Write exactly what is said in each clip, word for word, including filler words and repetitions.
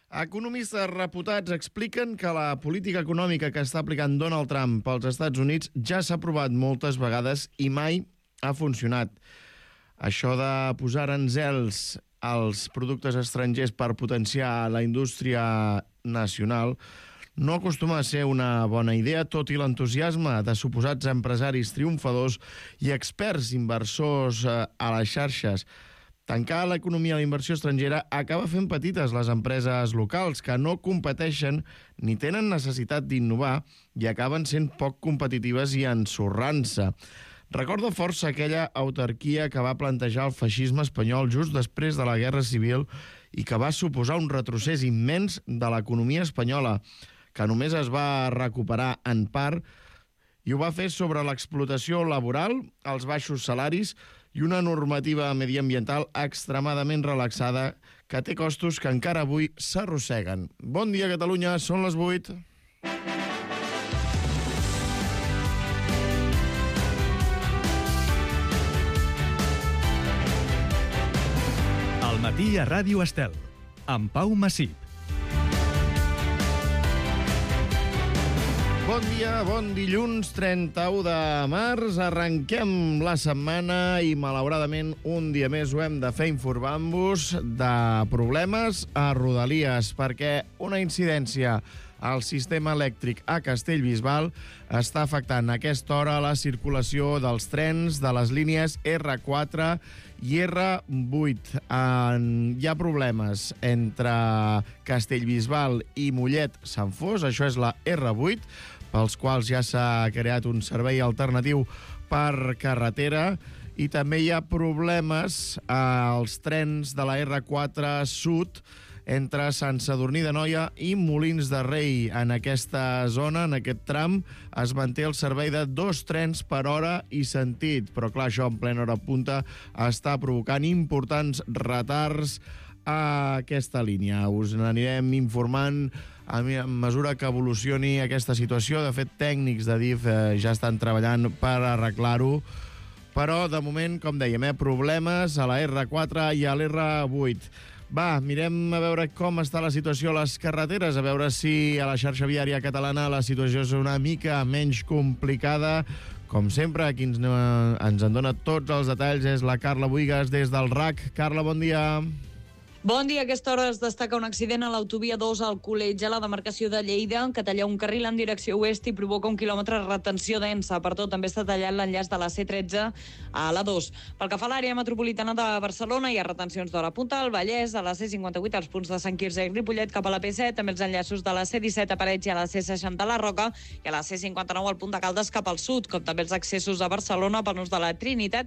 Economistes reputats expliquen que la política econòmica que està aplicant Donald Trump pels Estats Units ja s'ha provat moltes vegades i mai ha funcionat. Això de posar aranzels als productes estrangers per potenciar la indústria nacional no acostuma a ser una bona idea, tot i l'entusiasme de suposats empresaris triomfadors i experts inversors a les xarxes. Tancar l'economia a la inversió estrangera acaba fent petites les empreses locals que no competeixen ni tenen necessitat d'innovar i acaben sent poc competitives i ensorrant-se. Recorda força aquella autarquia que va plantejar el feixisme espanyol just després de la Guerra Civil i que va suposar un retrocés immens de l'economia espanyola, que només es va recuperar en part, i ho va fer sobre l'explotació laboral, els baixos salaris i una normativa mediambiental extremadament relaxada que té costos que encara avui s'arrosseguen. Bon dia, Catalunya, són les vuit. Al matí a Ràdio Estel, amb Pau Massip. Bon dia, bon dilluns, trenta-u de març. Arrenquem la setmana i, malauradament, un dia més ho hem de fer informant-vos de problemes a Rodalies, perquè una incidència al sistema elèctric a Castellbisbal està afectant a aquesta hora la circulació dels trens de les línies erre quatre i erre vuit. En... Hi ha problemes entre Castellbisbal i Mollet-Sant Fos, això és la erre vuit, pels quals ja s'ha creat un servei alternatiu per carretera, i també hi ha problemes als trens de la erre quatre Sud entre Sant Sadurní d'Anoia i Molins de Rei. En aquesta zona, en aquest tram, es manté el servei de dos trens per hora i sentit, però clar, això en plena hora punta està provocant importants retards a aquesta línia. Us n'anirem informant a mesura que evolucioni aquesta situació. De fet, tècnics de D I F eh, ja estan treballant per arreglar-ho, però de moment, com dèiem, eh, problemes a la erre quatre i a l'erre vuit. Va, mirem a veure com està la situació a les carreteres, a veure si a la xarxa viària catalana la situació és una mica menys complicada. Com sempre, qui ens, ens en dona tots els detalls és la Carla Buigas des del R A C. Carla, bon dia. Bon dia. A aquesta hora es destaca un accident a l'autovia dos al Colletge, a la demarcació de Lleida, que talla un carril en direcció oest i provoca un quilòmetre de retenció densa. Per tot, també està tallat l'enllaç de la ce tretze a la dos. Pel que fa a l'àrea metropolitana de Barcelona, hi ha retencions d'hora punta al Vallès, a la ce cinquanta-vuit, als punts de Sant Quirze i Ripollet cap a la pe set, també els enllaços de la ce disset a Parets i a la ce seixanta a la Roca, i a la ce cinquanta-nou al punt de Caldes cap al sud, com també els accessos a Barcelona per l'ús de la Trinitat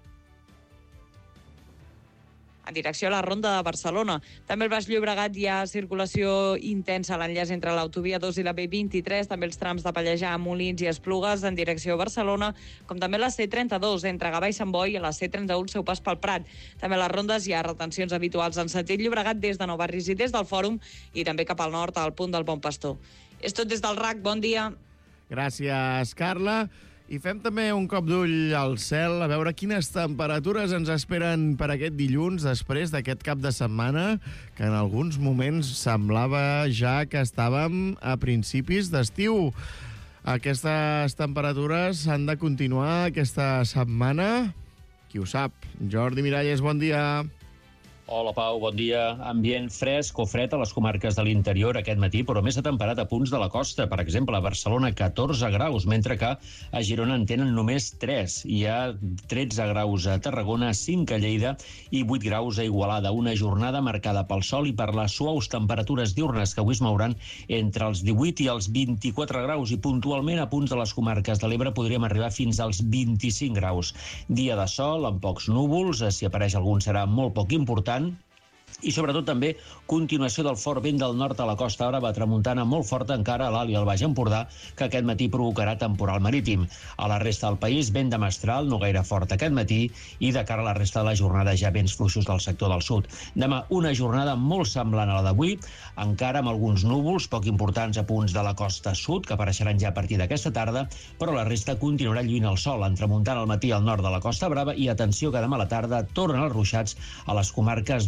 en direcció a la Ronda de Barcelona. També al Baix Llobregat hi ha circulació intensa a l'enllaç entre l'autovia dos i la be vint-i-tres, també els trams de Pallejà, Molins i Esplugues en direcció a Barcelona, com també la ce trenta-dos entre Gavà i Sant Boi i la ce trenta-u el seu pas pel Prat. També a les rondes hi ha retencions habituals en sentit Llobregat des de Nou Barris i des del Fòrum, i també cap al nord al punt del Bon Pastor. És tot des del R A C. Bon dia. Gràcies, Carla. I fem també un cop d'ull al cel a veure quines temperatures ens esperen per aquest dilluns després d'aquest cap de setmana, que en alguns moments semblava ja que estàvem a principis d'estiu. Aquestes temperatures han de continuar aquesta setmana? Qui ho sap? Jordi Miralles, bon dia. Hola, Pau, bon dia. Ambient fresc o fred a les comarques de l'interior aquest matí, però més temperat a punts de la costa. Per exemple, a Barcelona, catorze graus, mentre que a Girona en tenen només tres. Hi ha tretze graus a Tarragona, cinc a Lleida i vuit graus a Igualada. Una jornada marcada pel sol i per les suaus temperatures diurnes que avui es mouran entre els divuit i els vint-i-quatre graus, i puntualment a punts de les comarques de l'Ebre podríem arribar fins als vint-i-cinc graus. Dia de sol, amb pocs núvols, si apareix algun serà molt poc important, i sobretot també continuació del fort vent del nord a la costa brava, tramuntana molt forta encara a l'Alt i al Baix Empordà, que aquest matí provocarà temporal marítim. A la resta del país, vent de mestral, no gaire fort aquest matí, i de cara a la resta de la jornada ja vents fluixos del sector del sud. Demà una jornada molt semblant a la d'avui, encara amb alguns núvols poc importants a punts de la costa sud, que apareixeran ja a partir d'aquesta tarda, però la resta continuarà lluint el sol, entremuntant al matí al nord de la costa brava, i atenció que demà a la tarda tornen els ruixats a les comarques del Pirineu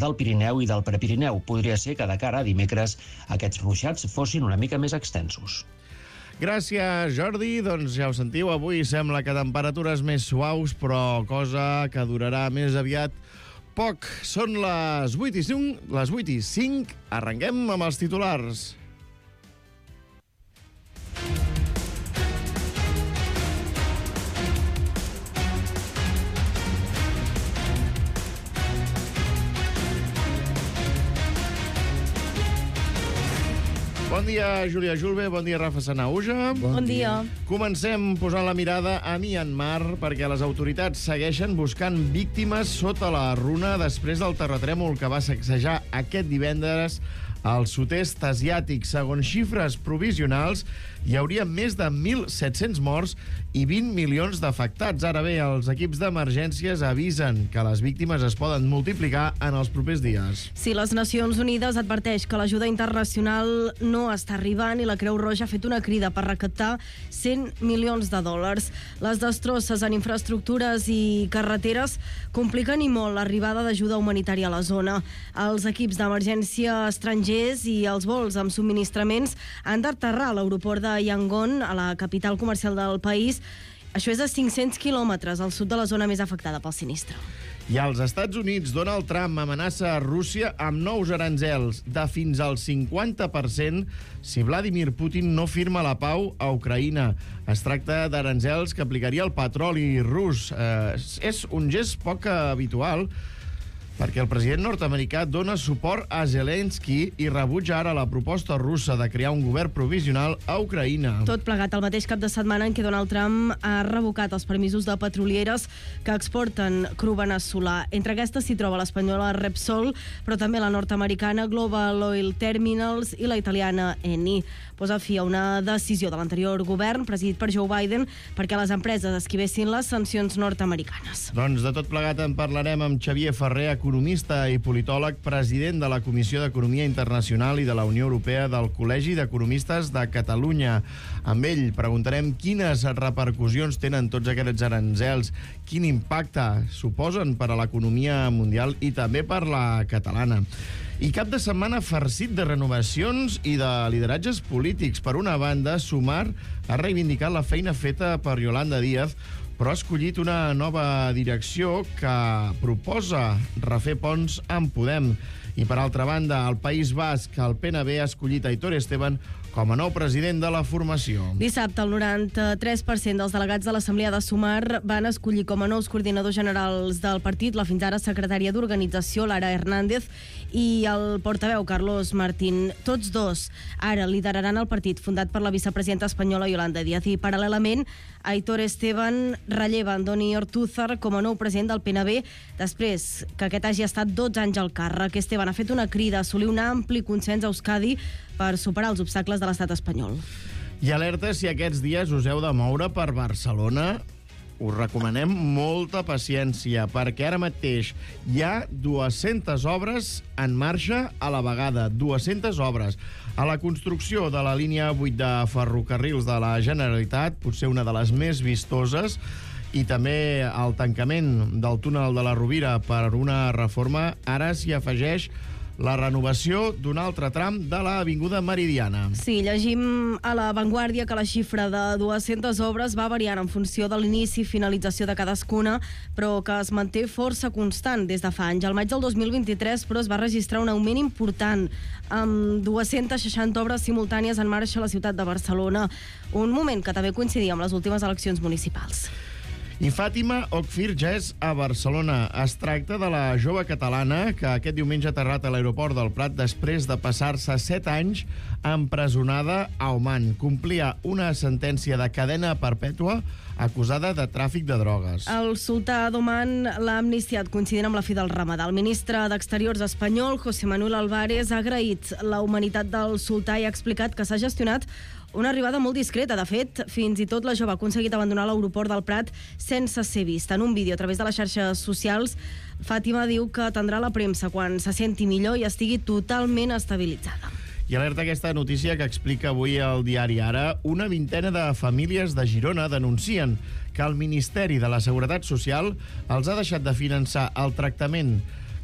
Pirineu i del Prepirineu. Podria ser que de cara a dimecres aquests ruixats fossin una mica més extensos. Gràcies, Jordi. Doncs ja ho sentiu, avui sembla que temperatures més suaus, però cosa que durarà més aviat poc. Són les vuit i cinc, les vuit i cinc. Arrenquem amb els titulars. Bon dia, Júlia Julve. Bon dia, Rafa Sanauja. Bon dia. Comencem posant la mirada a Myanmar perquè les autoritats segueixen buscant víctimes sota la runa després del terratrèmol que va sacsejar aquest divendres al sud-est asiàtic. Segons xifres provisionals, hi hauria més de mil set-cents morts i vint milions d'afectats. Ara bé, els equips d'emergències avisen que les víctimes es poden multiplicar en els propers dies. Sí, les Nacions Unides adverteix que l'ajuda internacional no està arribant i la Creu Roja ha fet una crida per recaptar cent milions de dòlars. Les destrosses en infraestructures i carreteres compliquen i molt l'arribada d'ajuda humanitària a la zona. Els equips d'emergència estrangers i els vols amb subministraments han d'aterrar a l'aeroport de Yangon, a la capital comercial del país. Això és a cinc-cents quilòmetres al sud de la zona més afectada pel sinistre. I als Estats Units, Donald Trump amenaça a Rússia amb nous aranzels de fins al cinquanta per cent si Vladimir Putin no firma la pau a Ucraïna. Es tracta d'aranzels que aplicaria el petroli rus. Eh, és un gest poc habitual, perquè el president nord-americà dona suport a Zelensky i rebutja ara la proposta russa de crear un govern provisional a Ucraïna. Tot plegat el mateix cap de setmana en què Donald Trump ha revocat els permisos de petrolieres que exporten cru veneçolà. Entre aquestes s'hi troba l'espanyola Repsol, però també la nord-americana Global Oil Terminals i la italiana Eni. Posa fi a una decisió de l'anterior govern, presidit per Joe Biden, perquè les empreses esquivessin les sancions nord-americanes. Doncs de tot plegat en parlarem amb Xavier Ferrer, economista i politòleg, president de la Comissió d'Economia Internacional i de la Unió Europea del Col·legi d'Economistes de Catalunya. Amb ell preguntarem quines repercussions tenen tots aquests aranzels, quin impacte suposen per a l'economia mundial i també per la catalana. I cap de setmana farcit de renovacions i de lideratges polítics. Per una banda, Sumar ha reivindicat la feina feta per Yolanda Díaz, però ha escollit una nova direcció que proposa refer ponts amb Podem. I per altra banda, al País Basc, el P N B ha escollit Aitor Esteban com a nou president de la formació. Dissabte, el noranta-tres per cent dels delegats de l'Assemblea de Sumar van escollir com a nous coordinadors generals del partit la fins ara secretària d'Organització, Lara Hernández, i el portaveu, Carlos Martín. Tots dos ara lideraran el partit fundat per la vicepresidenta espanyola Yolanda Díaz i, paral·lelament, Aitor Esteban relleva Andoni Ortúzar com a nou president del P N B després que aquest hagi estat dotze anys al càrrec. Esteban ha fet una crida a assolir un ampli consens a Euskadi per superar els obstacles de l'estat espanyol. I alerta si aquests dies us heu de moure per Barcelona. Us recomanem molta paciència, perquè ara mateix hi ha dues-centes obres en marxa a la vegada. dues-centes obres. A la construcció de la línia vuit de ferrocarrils de la Generalitat, potser una de les més vistoses, i també al tancament del túnel de la Rovira per una reforma, ara s'hi afegeix la renovació d'un altre tram de l'Avinguda Meridiana. Sí, llegim a La Vanguardia que la xifra de dues-centes obres va variant en funció de l'inici i finalització de cadascuna, però que es manté força constant des de fa anys. Al maig del dos mil vint-i-tres, però, es va registrar un augment important, amb dues-centes seixanta obres simultànies en marxa a la ciutat de Barcelona, un moment que també coincidia amb les últimes eleccions municipals. I Fàtima Okfir ja és a Barcelona. Es tracta de la jove catalana que aquest diumenge ha aterrat a l'aeroport del Prat després de passar-se set anys empresonada a Oman. Complia una sentència de cadena perpètua acusada de tràfic de drogues. El sultà d'Oman l'ha amnistiat coincidint amb la fi del Ramadà. El ministre d'Exteriors espanyol, José Manuel Álvarez, ha agraït la humanitat del sultà i ha explicat que s'ha gestionat una arribada molt discreta. De fet, fins i tot la jove ha aconseguit abandonar l'aeroport del Prat sense ser vista. En un vídeo a través de les xarxes socials, Fàtima diu que atendrà la premsa quan se senti millor i estigui totalment estabilitzada. I alerta aquesta notícia que explica avui el diari Ara. Una vintena de famílies de Girona denuncien que el Ministeri de la Seguretat Social els ha deixat de finançar el tractament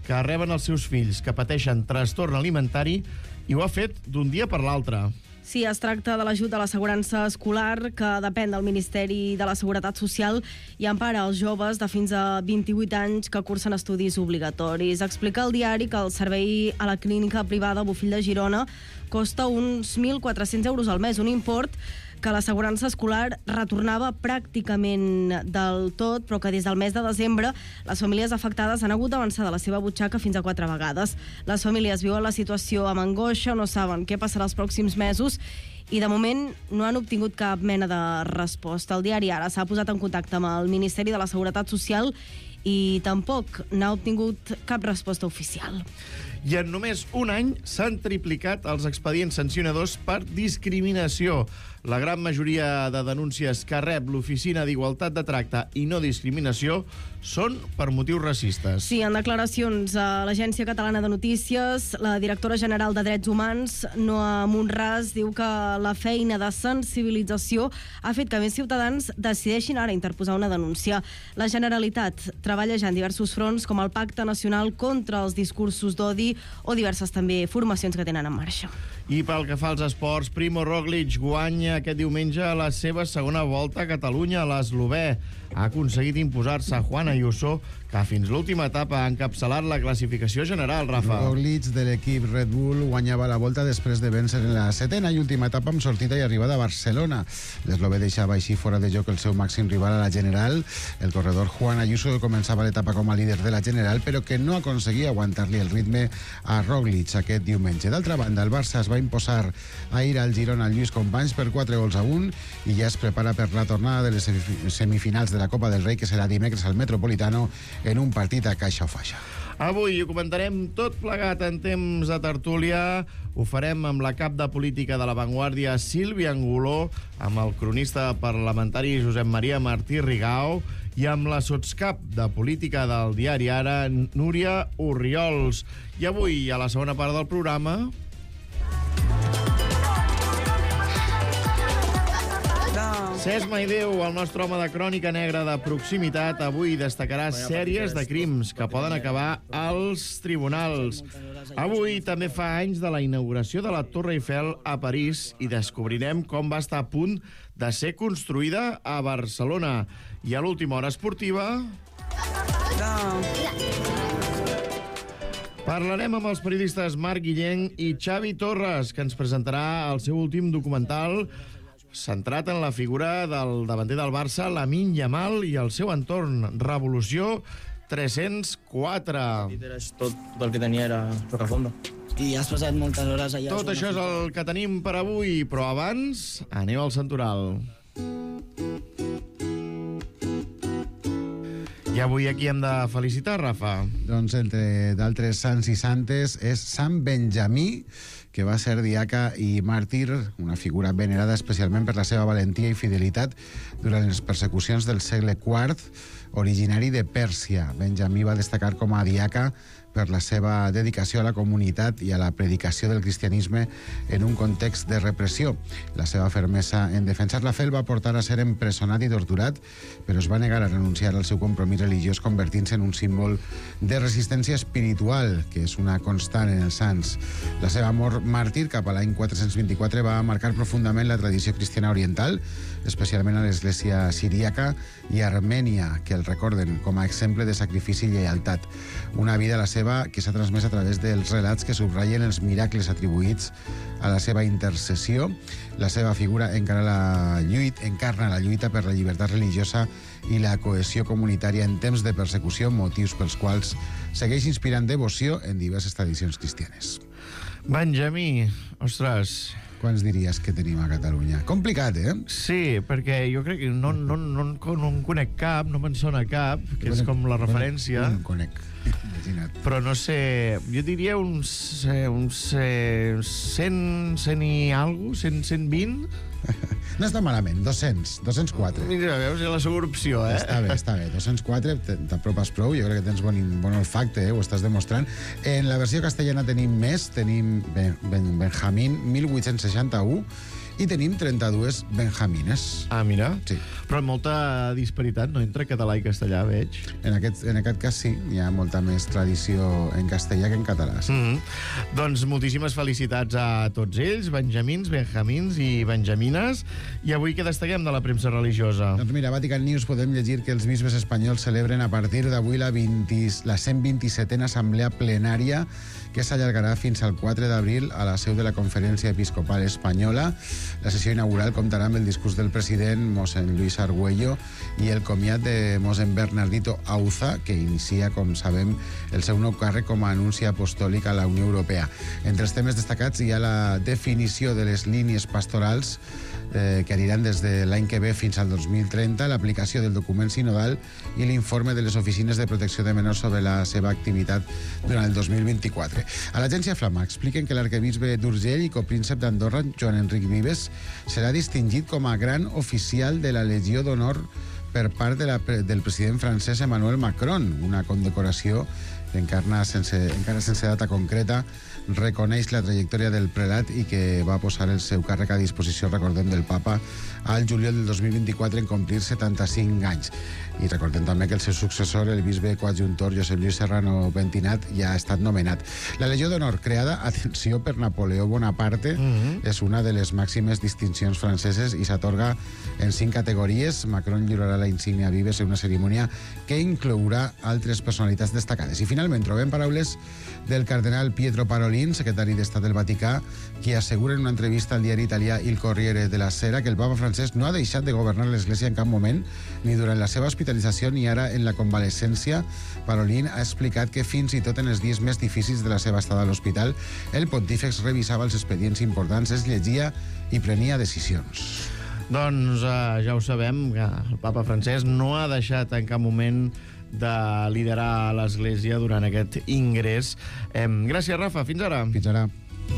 que reben els seus fills que pateixen trastorn alimentari i ho ha fet d'un dia per l'altre. Sí, es tracta de l'ajut de l'assegurança escolar, que depèn del Ministeri de la Seguretat Social i empara els joves de fins a vint-i-vuit anys que cursen estudis obligatoris. Explica al diari que el servei a la clínica privada Bofill de Girona costa uns mil quatre-cents euros al mes, un import que l'assegurança escolar retornava pràcticament del tot, però que des del mes de desembre les famílies afectades han hagut d'avançar de la seva butxaca fins a quatre vegades. Les famílies viuen la situació amb angoixa, no saben què passarà els pròxims mesos i de moment no han obtingut cap mena de resposta. El diari Ara s'ha posat en contacte amb el Ministeri de la Seguretat Social i tampoc n'ha obtingut cap resposta oficial. I en només un any s'han triplicat els expedients sancionadors per discriminació. La gran majoria de denúncies que rep l'Oficina d'Igualtat de Tracte i No Discriminació són per motius racistes. Sí, en declaracions a l'Agència Catalana de Notícies, la directora general de Drets Humans, Noa Monràs, diu que la feina de sensibilització ha fet que més ciutadans decideixin ara interposar una denúncia. La Generalitat treballa ja en diversos fronts, com el Pacte Nacional contra els discursos d'odi o diverses també formacions que tenen en marxa. I pel que fa als esports, Primo Roglic guanya aquest diumenge a la seva segona volta a Catalunya a l'Eslové. Ha aconseguit imposar-se a Juan Ayuso, que fins l'última etapa ha encapçalat la classificació general, Rafa. Roglic de l'equip Red Bull guanyava la volta després de vèncer en la setena i última etapa amb sortida i arribada a Barcelona. L'eslové deixava així fora de joc el seu màxim rival a la general. El corredor Juan Ayuso començava l'etapa com a líder de la general, però que no aconseguia aguantar-li el ritme a Roglic aquest diumenge. D'altra banda, el Barça es va imposar ahir al Girona al Lluís Companys per quatre gols a un i ja es prepara per la tornada de les semifinals de la Copa del Rei, que serà dimecres al Metropolitano en un partit a caixa o faixa. Avui ho comentarem tot plegat en temps de tertúlia. Ho farem amb la cap de política de La Vanguardia, Sílvia Anguló, amb el cronista parlamentari Josep Maria Martí Rigau i amb la sotscap de política del diari Ara, Núria Orriols. I avui, a la segona part del programa... Cesc Maideu, el nostre home de crònica negra de proximitat, avui destacarà sèries de crims que poden acabar als tribunals. Avui també fa anys de la inauguració de la Torre Eiffel a París i descobrirem com va estar a punt de ser construïda a Barcelona. I a l'última hora esportiva... Parlarem amb els periodistes Marc Guillén i Xavi Torres, que ens presentarà el seu últim documental centrat en la figura del davanter del Barça, Lamine Yamal, i el seu entorn, Revolució tres-cents quatre. Tot, tot el que tenia era Rocafonda. I has passat moltes hores allà... Tot això és el que tenim per avui, però abans aneu al Santoral. I avui aquí hem de felicitar, Rafa. Doncs, entre d'altres sants i santes, és Sant Benjamí, que va ser diaca i màrtir, una figura venerada especialment per la seva valentia i fidelitat durant les persecucions del segle quart, originari de Pèrsia. Benjamí va destacar com a diaca per la seva dedicació a la comunitat i a la predicació del cristianisme en un context de repressió. La seva fermesa en defensar la fe el va portar a ser empresonat i torturat, però es va negar a renunciar al seu compromís religiós, convertint-se en un símbol de resistència espiritual, que és una constant en els sants. La seva mort màrtir cap a l'any quatre-cents vint-i-quatre va marcar profundament la tradició cristiana oriental, especialment a l'església siríaca i armènia, que el recorden com a exemple de sacrifici i lleialtat. Una vida, la seva, que s'ha transmès a través dels relats que subratllen els miracles atribuïts a la seva intercessió. La seva figura encara la lluita, encarna la lluita per la llibertat religiosa i la cohesió comunitària en temps de persecució, motius pels quals segueix inspirant devoció en diverses tradicions cristianes. Benjamí, ostres... Quants diries que tenim a Catalunya? Complicat, eh? Sí, perquè jo crec que no, no, no, no en conec cap, no me'n sona cap, que és com la referència. No en conec, imagina't. Però no sé, jo diria uns, eh, uns eh, cent, cent i alguna cosa, cent, cent vint? No està malament, dos-cents, dos-cents quatre. Mira, veus, és la segona opció, eh? Està bé, està bé, dos-cents quatre, t'apropes prou, jo crec que tens bon, bon olfacte, eh? Ho estàs demostrant. En la versió castellana tenim més, tenim ben, ben, Benjamín, mil vuit-cents seixanta-u, i tenim trenta-dues benjamines. Ah, mira. Sí. Però molta disparitat, no?, entre català i castellà, veig. En aquest, en aquest cas sí, hi ha molta més tradició en castellà que en català. Sí. Mm -hmm. Doncs moltíssimes felicitats a tots ells, benjamins, benjamins i benjamines. I avui què destaquem de la premsa religiosa? Doncs mira, a Vatican News podem llegir que els bisbes espanyols celebren a partir d'avui la, la cent vint-i-setena assemblea plenària que s'allargarà fins al quatre d'abril a la seu de la Conferència Episcopal Espanyola. La sessió inaugural comptarà amb el discurs del president, mossèn Lluís Argüello, i el comiat de mossèn Bernardito Auza, que inicia, com sabem, el seu nou càrrec com a anunci apostòlic a la Unió Europea. Entre els temes destacats hi ha la definició de les línies pastorals eh, que aniran des de l'any que ve fins al dos mil trenta, l'aplicació del document sinodal i l'informe de les oficines de protecció de menors sobre la seva activitat durant el dos mil vint-i-quatre. A l'agència Flama expliquen que l'arquebisbe d'Urgell i copríncep d'Andorra, Joan Enric Vives, serà distingit com a gran oficial de la Legió d'Honor per part de la, del president francès Emmanuel Macron, una condecoració que encarna sense, encara sense data concreta reconeix la trajectòria del prelat i que va posar el seu càrrec a disposició, recordem, del papa al juliol del dos mil vint-i-quatre en complir setanta-cinc anys. I recordem també que el seu successor, el bisbe coadjuntor Josep Lluís Serrano Pentinat, ja ha estat nomenat. La Legió d'Honor, creada, atenció, per Napoleó Bonaparte, mm-hmm. és una de les màximes distincions franceses i s'atorga en cinc categories. Macron lliurarà la insígnia a Vives en una cerimònia que inclourà altres personalitats destacades. I finalment trobem paraules del cardenal Pietro Parolin, secretari d'Estat del Vaticà, qui assegura en una entrevista al diari italià Il Corriere della Sera que el papa francès no ha deixat de governar l'Església en cap moment, ni durant la seva hospitalització ni ara en la convalescència. Parolin ha explicat que fins i tot en els dies més difícils de la seva estada a l'hospital, el pontífex revisava els expedients importants, es llegia i prenia decisions. Doncs uh, ja ho sabem, que el papa francès no ha deixat en cap moment de liderar l'Església durant aquest ingrés. Eh, gràcies, Rafa. Fins ara. Fins ara.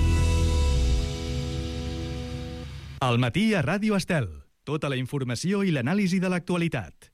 Al matí a Ràdio Estel. Tota la informació i l'anàlisi de l'actualitat.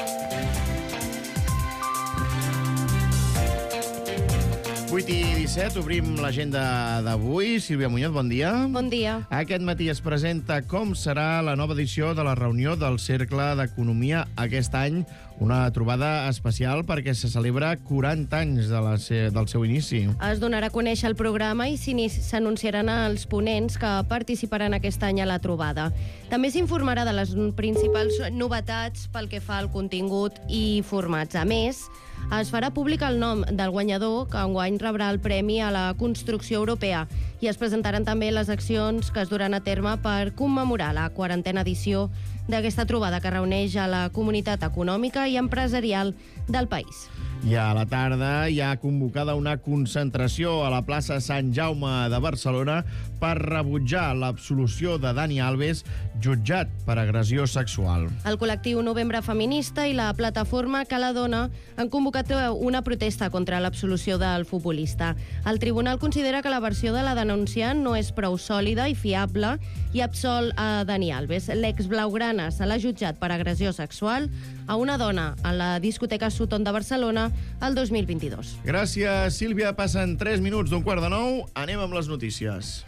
vuit i disset, obrim l'agenda d'avui. Sílvia Muñoz, bon dia. Bon dia. Aquest matí es presenta com serà la nova edició de la reunió del Cercle d'Economia aquest any, una trobada especial perquè se celebra quaranta anys de la se del seu inici. Es donarà a conèixer el programa i s'anunciaran els ponents que participaran aquest any a la trobada. També s'informarà de les principals novetats pel que fa al contingut i formats. A més, es farà públic el nom del guanyador, que enguany rebrà el Premi a la Construcció Europea, i es presentaran també les accions que es duran a terme per commemorar la quarantena edició d'aquesta trobada que reuneix a la comunitat econòmica i empresarial del país. I a la tarda hi ha convocada una concentració a la plaça Sant Jaume de Barcelona per rebutjar l'absolució de Dani Alves, jutjat per agressió sexual. El col·lectiu Novembre Feminista i la plataforma Que la Dona han convocat una protesta contra l'absolució del futbolista. El tribunal considera que la versió de la denunciant no és prou sòlida i fiable i absol a Dani Alves. L'ex-blaugrana se l'ha jutjat per agressió sexual a una dona a la discoteca Sutton de Barcelona el dos mil vint-i-dos. Gràcies, Sílvia. Passen tres minuts d'un quart de nou. Anem amb les notícies.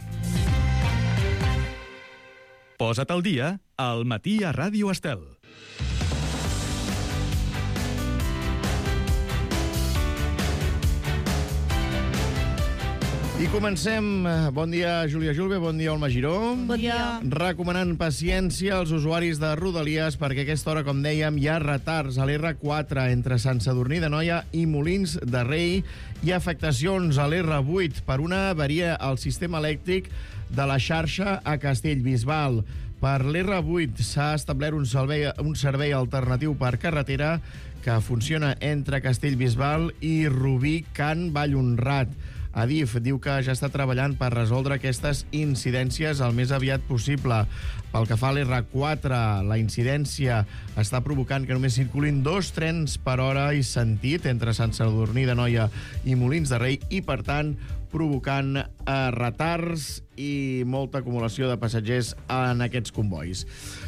Posa't al dia al matí a Ràdio Estel. I comencem. Bon dia, Júlia Julve, bon dia, Olma Giró. Bon dia. Recomanant paciència als usuaris de Rodalies perquè a aquesta hora, com dèiem, hi ha retards a l'erre quatre entre Sant Sadurní d'Anoia i Molins de Rei. Hi ha afectacions a l'erre vuit per una avaria al sistema elèctric de la xarxa a Castellbisbal. Per l'erre vuit s'ha establert un servei, un servei alternatiu per carretera que funciona entre Castellbisbal i Rubí, Can Vallhonrat. Adif diu que ja està treballant per resoldre aquestes incidències el més aviat possible. Pel que fa a l'erre quatre, la incidència està provocant que només circulin dos trens per hora i sentit entre Sant Sadurní d'Anoia i Molins de Rei i, per tant, provocant eh, retards i molta acumulació de passatgers en aquests combois.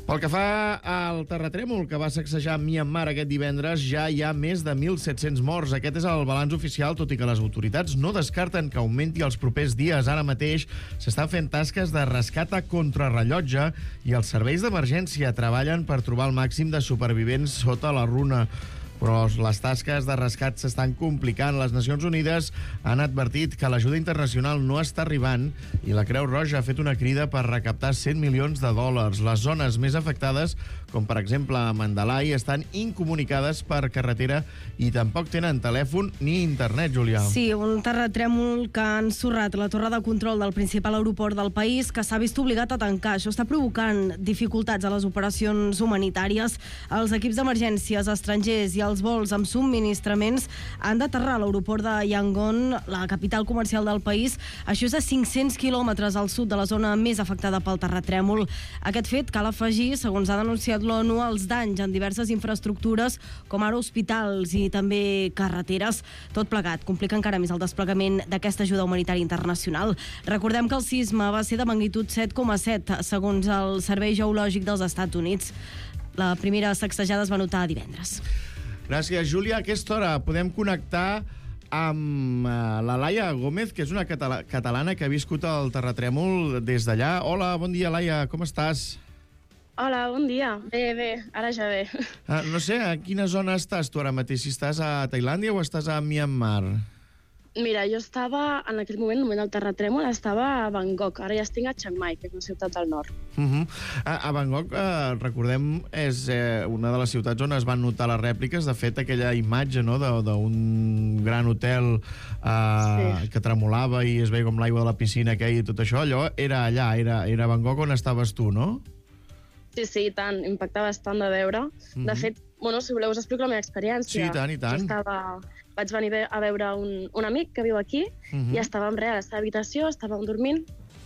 Pel que fa al terratrèmol que va sacsejar Myanmar aquest divendres, ja hi ha més de mil set-cents morts. Aquest és el balanç oficial, tot i que les autoritats no descarten que augmenti els propers dies. Ara mateix s'estan fent tasques de rescat a contrarrellotge i els serveis d'emergència treballen per trobar el màxim de supervivents sota la runa. Però les tasques de rescat s'estan complicant. Les Nacions Unides han advertit que l'ajuda internacional no està arribant i la Creu Roja ha fet una crida per recaptar cent milions de dòlars. Les zones més afectades, com per exemple Mandalay, estan incomunicades per carretera i tampoc tenen telèfon ni internet, Julià. Sí, un terratrèmol que ha ensorrat la torre de control del principal aeroport del país, que s'ha vist obligat a tancar. Això està provocant dificultats a les operacions humanitàries. Els equips d'emergències estrangers i els vols amb subministraments han d'aterrar a l'aeroport de Yangon, la capital comercial del país. Això és a cinc-cents quilòmetres al sud de la zona més afectada pel terratrèmol. Aquest fet cal afegir, segons ha denunciat l'ONU, els danys en diverses infraestructures, com ara hospitals i també carreteres. Tot plegat complica encara més el desplegament d'aquesta ajuda humanitària internacional. Recordem que el sisme va ser de magnitud set coma set, segons el Servei Geològic dels Estats Units. La primera sacsejada es va notar divendres. Gràcies, Júlia. A aquesta hora podem connectar amb la Laia Gómez, que és una catala- catalana que ha viscut el terratrèmol des d'allà. Hola, bon dia, Laia, com estàs? Hola, bon dia. Bé, bé, ara ja bé. Ah, no sé, a quina zona estàs tu ara mateix? Si estàs a Tailàndia o estàs a Myanmar? Mira, jo estava, en aquell moment, no moment del terratrèmol, estava a Bangkok. Ara ja estic a Chiang Mai, que és una ciutat del nord. Uh -huh. a, a Bangkok, eh, recordem, és eh, una de les ciutats on es van notar les rèpliques. De fet, aquella imatge, no?, d'un gran hotel eh, sí. que tremolava i es veia com l'aigua de la piscina aquella i tot això, allò era allà, era, era a Bangkok on estaves tu, no? Sí, sí, i tant. Impacta bastant de veure. Uh -huh. De fet, bueno, si voleu us explico la meva experiència. Sí, i tant, i tant. Jo estava... Vaig venir a veure un, un amic que viu aquí uh -huh. i estàvem res a la seva habitació, estàvem dormint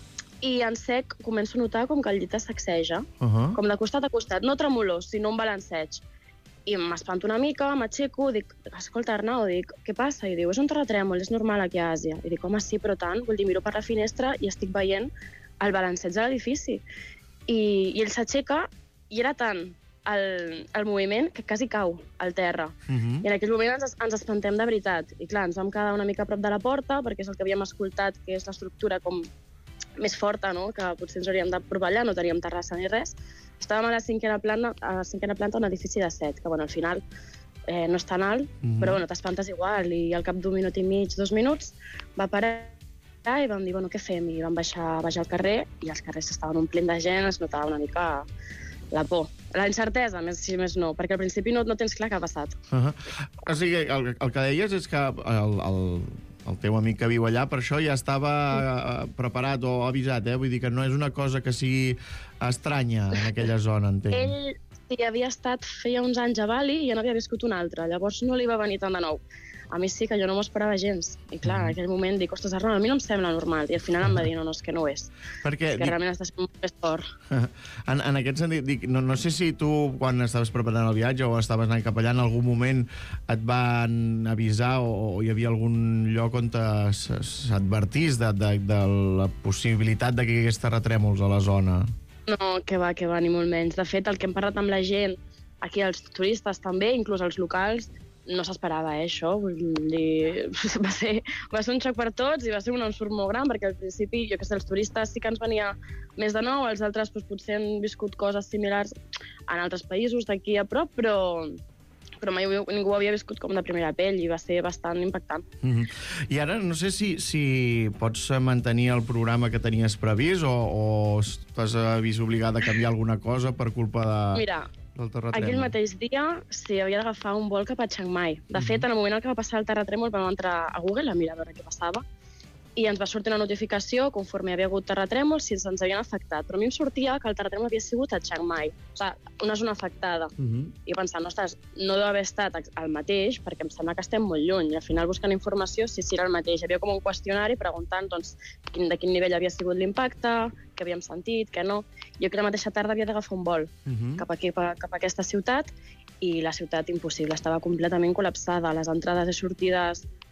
i en sec començo a notar com que el llit es sacseja, uh -huh. com de costat a costat, no tremolós, sinó un balanceig. I m'espanto una mica, m'aixeco, dic, escolta, Arnau, dic, què passa? I diu, és un terratrèmol, és normal aquí a Àsia. I dic, home, sí, però tant, vull dir, miro per la finestra i estic veient el balanceig de l'edifici. I, i ell s'aixeca i era tant el, el moviment que quasi cau al terra. Uh -huh. I en aquell moment ens, ens espantem de veritat. I clar, ens vam quedar una mica a prop de la porta, perquè és el que havíem escoltat, que és l'estructura com més forta, no?, que potser ens hauríem de provar allà, no teníem terrassa ni res. Estàvem a la cinquena planta, a la cinquena planta un edifici de set, que bueno, al final eh, no és tan alt, uh -huh. però bueno, t'espantes igual. I al cap d'un minut i mig, dos minuts, va parar i vam dir, bueno, què fem? I vam baixar, baixar al carrer, i els carrers estaven omplint de gent, es notava una mica la por. La incertesa, més si més no, perquè al principi no, no tens clar què ha passat. Uh -huh. O sigui, el, el que deies és que el, el, el teu amic que viu allà per això ja estava uh, preparat o avisat, eh? Vull dir que no és una cosa que sigui estranya en aquella zona, entenc. Ell sí, havia estat, feia uns anys a Bali i ja n'havia viscut un altre, llavors no li va venir tant de nou. A mi sí que jo no m'ho esperava gens. I clar, en aquell moment dic, ostres, Arnau, a mi no em sembla normal. I al final em va dir, no, no, és que no ho és. Perquè, és que realment està sent molt més fort. En, en aquest sentit, dic, no, no sé si tu, quan estaves preparant el viatge o estaves anant cap allà, en algun moment et van avisar o, o hi havia algun lloc on s'advertís de, de, de la possibilitat de que hi hagués terratrèmols a la zona? No, que va, que va, ni molt menys. De fet, el que hem parlat amb la gent, aquí els turistes també, inclús els locals, no s'esperava, eh, això. Vull dir, va ser, va ser un xoc per tots i va ser un ensurt molt gran, perquè al principi, jo què sé, els turistes sí que ens venia més de nou, els altres doncs, potser han viscut coses similars en altres països d'aquí a prop, però, però mai ningú havia viscut com de primera pell i va ser bastant impactant. Mm-hmm. I ara no sé si, si pots mantenir el programa que tenies previst o, o t'has vist obligada a canviar alguna cosa per culpa de... Mira, aquell mateix dia sí, havia d'agafar un vol cap a Chiang Mai. De fet, en el moment en què va passar el terratrèmol vam entrar a Google a mirar a veure què passava i ens va sortir una notificació conforme hi havia hagut terratrèmols si ens havien afectat. Però a mi em sortia que el terratrèmol havia sigut a Chiang Mai, o sigui, una zona afectada. Uh-huh. I pensant, ostres, no deu haver estat el mateix perquè em sembla que estem molt lluny. I al final, buscant informació, sí, sí era el mateix. Hi havia com un qüestionari preguntant doncs, quin, de quin nivell havia sigut l'impacte, què havíem sentit, què no. Jo aquella mateixa tarda havia d'agafar un vol uh-huh. cap, aquí, cap a aquesta ciutat i la ciutat impossible, estava completament col·lapsada. Les entrades i sortides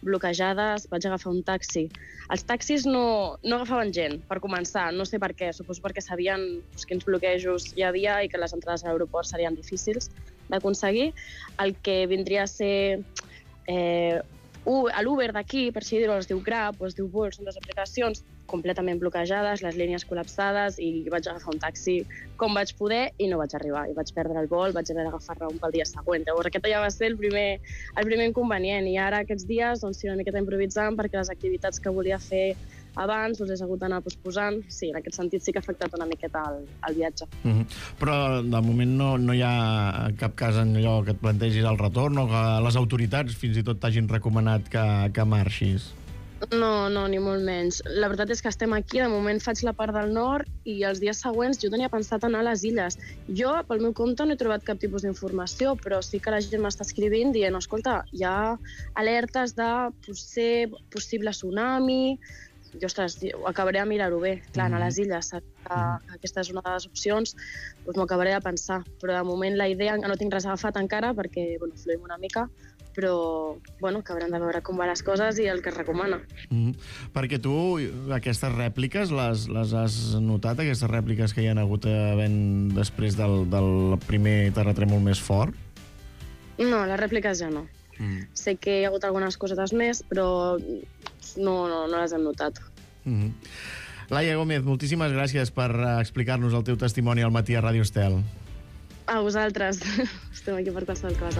bloquejades, vaig agafar un taxi. Els taxis no, no agafaven gent, per començar, no sé per què, suposo perquè sabien doncs, quins bloquejos hi havia i que les entrades a l'aeroport serien difícils d'aconseguir. El que vindria a ser eh, l'Uber d'aquí, per si dir-ho, es diu Grab o es diu Bolt, són dues aplicacions completament bloquejades, les línies col·lapsades, i vaig agafar un taxi com vaig poder i no vaig arribar. I vaig perdre el vol, vaig haver d'agafar-ne un pel dia següent. Llavors aquest ja va ser el primer, el primer inconvenient. I ara aquests dies doncs, sí, una miqueta improvisant perquè les activitats que volia fer abans us he hagut d'anar posposant. Sí, en aquest sentit sí que ha afectat una miqueta el, el viatge. Mm-hmm. Però de moment no, no hi ha cap cas en allò que et plantegis el retorn o que les autoritats fins i tot t'hagin recomanat que, que marxis? No, no, ni molt menys. La veritat és que estem aquí, de moment faig la part del nord i els dies següents jo tenia pensat anar a les illes. Jo, pel meu compte, no he trobat cap tipus d'informació, però sí que la gent m'està escrivint dient, escolta, hi ha alertes de potser possible tsunami. Jo, ostres, ho acabaré de mirar-ho bé. Clar, anar a les illes, que, que aquesta és una de les opcions, doncs m'ho acabaré de pensar. Però de moment la idea, no tinc res agafat encara, perquè bueno, fluïm una mica, però bueno, que haurem de veure com van les coses i el que es recomana. Mm-hmm. Perquè tu aquestes rèpliques les, les has notat, aquestes rèpliques que hi ha hagut havent després del, del primer terratrèmol més fort? No, les rèpliques ja no. Mm. Sé que hi ha hagut algunes cosetes més, però no, no, no les hem notat. Mm-hmm. Laia Gómez, moltíssimes gràcies per explicar-nos el teu testimoni al Matí a Ràdio Estel. A vosaltres. Estem aquí per qualsevol cosa.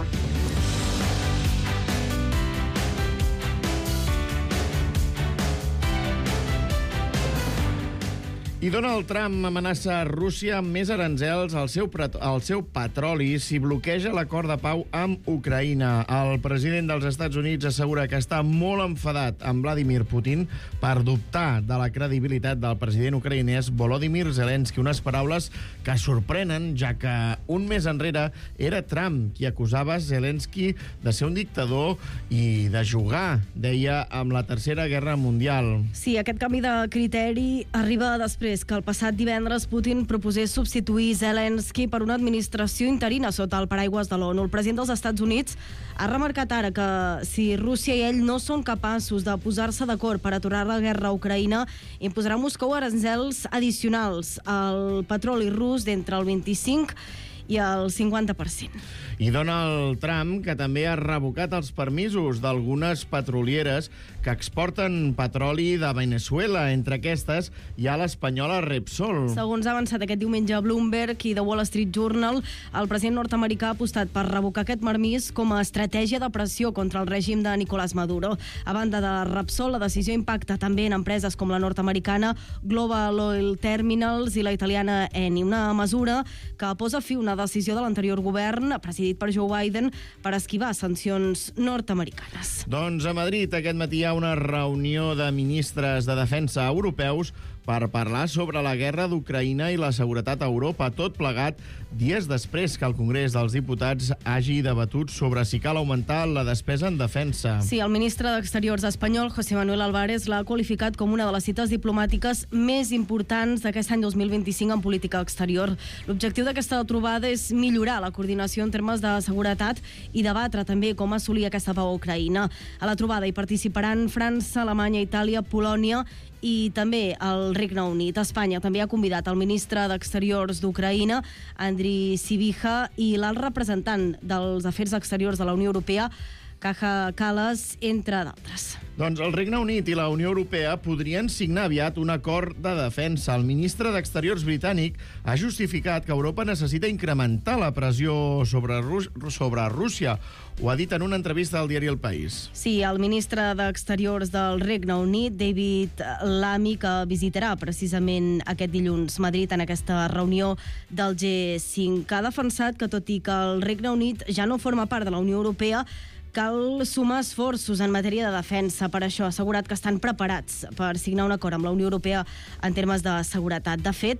I Donald Trump amenaça Rússia amb més aranzels al seu, al seu petroli si bloqueja l'acord de pau amb Ucraïna. El president dels Estats Units assegura que està molt enfadat amb Vladimir Putin per dubtar de la credibilitat del president ucraïnès Volodymyr Zelensky. Unes paraules que sorprenen, ja que un mes enrere era Trump qui acusava Zelensky de ser un dictador i de jugar, deia, amb la Tercera Guerra Mundial. Sí, aquest canvi de criteri arriba després que el passat divendres Putin proposés substituir Zelensky per una administració interina sota el paraigües de l'ONU. El president dels Estats Units ha remarcat ara que si Rússia i ell no són capaços de posar-se d'acord per aturar la guerra a Ucraïna, imposarà Moscou aranzels addicionals al petroli rus d'entre el vint-i-cinc i el cinquanta per cent. I Donald Trump, que també ha revocat els permisos d'algunes petrolieres que exporten petroli de Venezuela. Entre aquestes hi ha l'espanyola Repsol. Segons ha avançat aquest diumenge Bloomberg i The Wall Street Journal, el president nord-americà ha apostat per revocar aquest permís com a estratègia de pressió contra el règim de Nicolás Maduro. A banda de Repsol, la decisió impacta també en empreses com la nord-americana Global Oil Terminals i la italiana Eni, una mesura que posa fi a una decisió de l'anterior govern, presidit per Joe Biden, per esquivar sancions nord-americanes. Doncs a Madrid aquest matí hi ha una reunió de ministres de defensa europeus per parlar sobre la guerra d'Ucraïna i la seguretat a Europa, tot plegat dies després que el Congrés dels Diputats hagi debatut sobre si cal augmentar la despesa en defensa. Sí, el ministre d'Exteriors espanyol, José Manuel Álvarez, l'ha qualificat com una de les cites diplomàtiques més importants d'aquest any dos mil vint-i-cinc en política exterior. L'objectiu d'aquesta trobada és millorar la coordinació en termes de seguretat i debatre també com assolir aquesta pau a Ucraïna. A la trobada hi participaran França, Alemanya, Itàlia, Polònia i també el Regne Unit. Espanya també ha convidat el ministre d'Exteriors d'Ucraïna, Andriy Sybiha, i l'alt representant dels afers exteriors de la Unió Europea, Kaja Kallas, entre d'altres. Doncs el Regne Unit i la Unió Europea podrien signar aviat un acord de defensa. El ministre d'Exteriors britànic ha justificat que Europa necessita incrementar la pressió sobre, Rus sobre Rússia. Ho ha dit en una entrevista al diari El País. Sí, el ministre d'Exteriors del Regne Unit, David Lammy, que visitarà precisament aquest dilluns Madrid en aquesta reunió del G cinc, ha defensat que, tot i que el Regne Unit ja no forma part de la Unió Europea, cal sumar esforços en matèria de defensa. Per això ha assegurat que estan preparats per signar un acord amb la Unió Europea en termes de seguretat. De fet,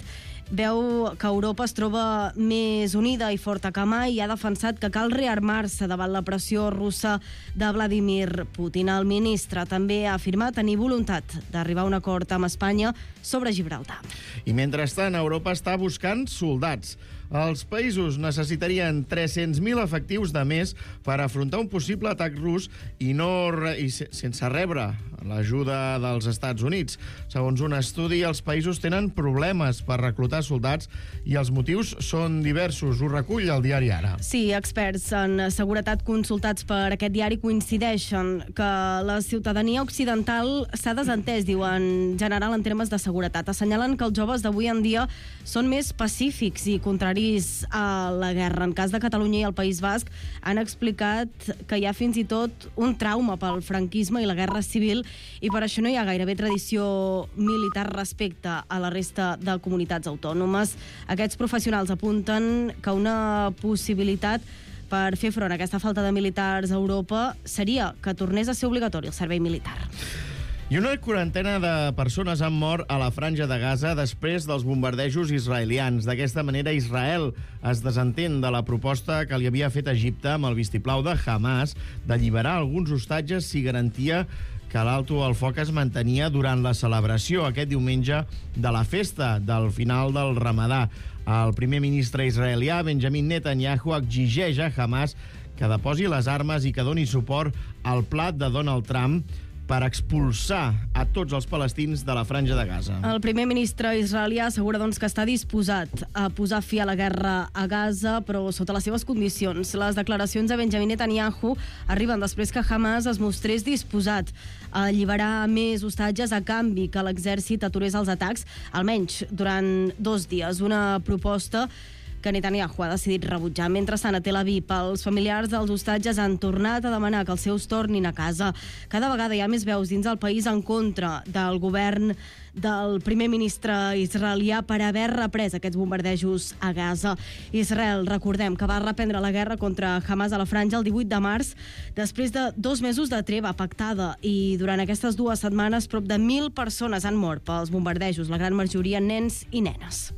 veu que Europa es troba més unida i forta que mai i ha defensat que cal rearmar-se davant la pressió russa de Vladimir Putin. El ministre també ha afirmat tenir voluntat d'arribar a un acord amb Espanya sobre Gibraltar. I mentrestant, Europa està buscant soldats. Els països necessitarien tres-cents mil efectius de més per afrontar un possible atac rus i, no re... i sense rebre l'ajuda dels Estats Units. Segons un estudi, els països tenen problemes per reclutar soldats i els motius són diversos. Ho recull el diari Ara. Sí, experts en seguretat consultats per aquest diari coincideixen que la ciutadania occidental s'ha desentès, diuen, en general en termes de seguretat. Assenyalen que els joves d'avui en dia són més pacífics i contraris a la guerra. En cas de Catalunya i el País Basc han explicat que hi ha fins i tot un trauma pel franquisme i la guerra civil i per això no hi ha gairebé tradició militar respecte a la resta de comunitats autònomes. Aquests professionals apunten que una possibilitat per fer front a aquesta falta de militars a Europa seria que tornés a ser obligatori el servei militar. I una quarantena de persones han mort a la Franja de Gaza després dels bombardejos israelians. D'aquesta manera, Israel es desentén de la proposta que li havia fet Egipte amb el vistiplau de Hamas d'alliberar alguns hostatges si garantia que l'alto al foc es mantenia durant la celebració aquest diumenge de la festa del final del Ramadà. El primer ministre israelià, Benjamin Netanyahu, exigeix a Hamas que deposi les armes i que doni suport al pla de Donald Trump per expulsar a tots els palestins de la Franja de Gaza. El primer ministre israelià assegura doncs, que està disposat a posar fi a la guerra a Gaza, però sota les seves condicions. Les declaracions de Benjamin Netanyahu arriben després que Hamas es mostrés disposat a alliberar més hostatges a canvi que l'exèrcit aturés els atacs, almenys durant dos dies. Una proposta que Netanyahu ha decidit rebutjar. Mentrestant, a Tel Aviv, els familiars dels hostatges han tornat a demanar que els seus tornin a casa. Cada vegada hi ha més veus dins el país en contra del govern del primer ministre israelià per haver reprès aquests bombardejos a Gaza. Israel, recordem, que va reprendre la guerra contra Hamas a la Franja el divuit de març, després de dos mesos de treva pactada, i durant aquestes dues setmanes prop de mil persones han mort pels bombardejos, la gran majoria nens i nenes.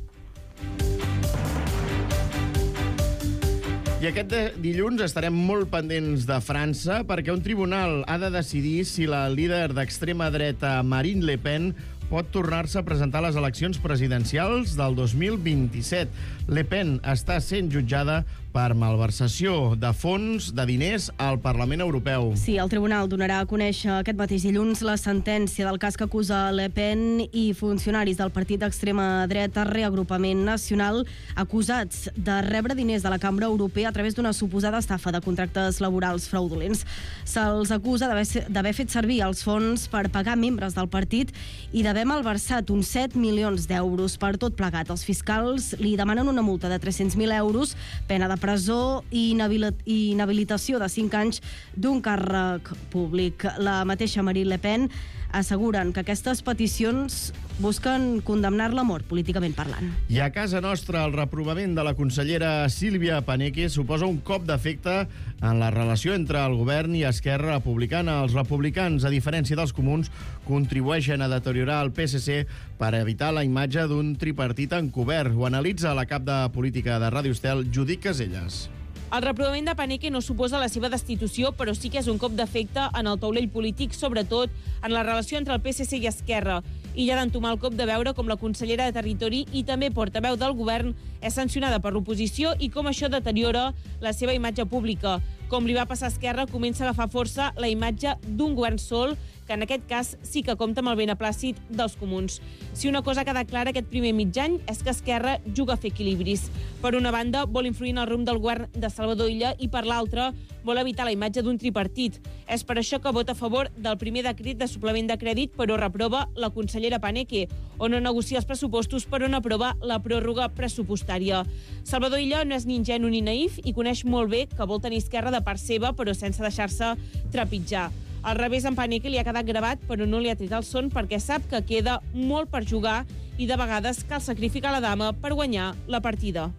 I aquest dilluns estarem molt pendents de França perquè un tribunal ha de decidir si la líder d'extrema dreta Marine Le Pen pot tornar-se a presentar a les eleccions presidencials del dos mil vint-i-set. Le Pen està sent jutjada per malversació de fons de diners al Parlament Europeu. Sí, el tribunal donarà a conèixer aquest mateix dilluns la sentència del cas que acusa Le Pen i funcionaris del partit d'extrema dreta Reagrupament Nacional acusats de rebre diners de la Cambra Europea a través d'una suposada estafa de contractes laborals fraudulents. Se'ls acusa d'haver fet servir els fons per pagar membres del partit i d'haver malversat uns set milions d'euros. Per tot plegat, els fiscals li demanen una multa de tres-cents mil euros, pena de presó i inhabilitació de cinc anys d'un càrrec públic. La mateixa Marine Le Pen asseguren que aquestes peticions busquen condemnar-la a mort, políticament parlant. I a casa nostra, el reprovament de la consellera Sílvia Paneque suposa un cop d'efecte en la relació entre el govern i Esquerra Republicana. Els republicans, a diferència dels comuns, contribueixen a deteriorar el P S C per evitar la imatge d'un tripartit encobert. Ho analitza la cap de política de Ràdio Estel, Judit Caselles. El reprovament de Paneque no suposa la seva destitució, però sí que és un cop d'efecte en el taulell polític, sobretot en la relació entre el P S C i Esquerra. I ja d'entomar el cop de veure com la consellera de Territori i també portaveu del govern és sancionada per l'oposició i com això deteriora la seva imatge pública. Com li va passar a Esquerra, comença a agafar força la imatge d'un govern sol, que en aquest cas sí que compta amb el beneplàcit dels comuns. Si una cosa queda clara aquest primer mig any és que Esquerra juga a fer equilibris. Per una banda, vol influir en el rumb del govern de Salvador Illa i per l'altra, vol evitar la imatge d'un tripartit. És per això que vota a favor del primer decret de suplement de crèdit, però reprova la consellera Paneque, on no negocia els pressupostos, però no aprova la pròrroga pressupostària. Salvador Illa no és ni ingenu ni naïf i coneix molt bé que vol tenir Esquerra de part seva, però sense deixar-se trepitjar. Al revés, en Paneque li ha quedat gravat, però no li ha tret el son perquè sap que queda molt per jugar i de vegades cal sacrificar la dama per guanyar la partida.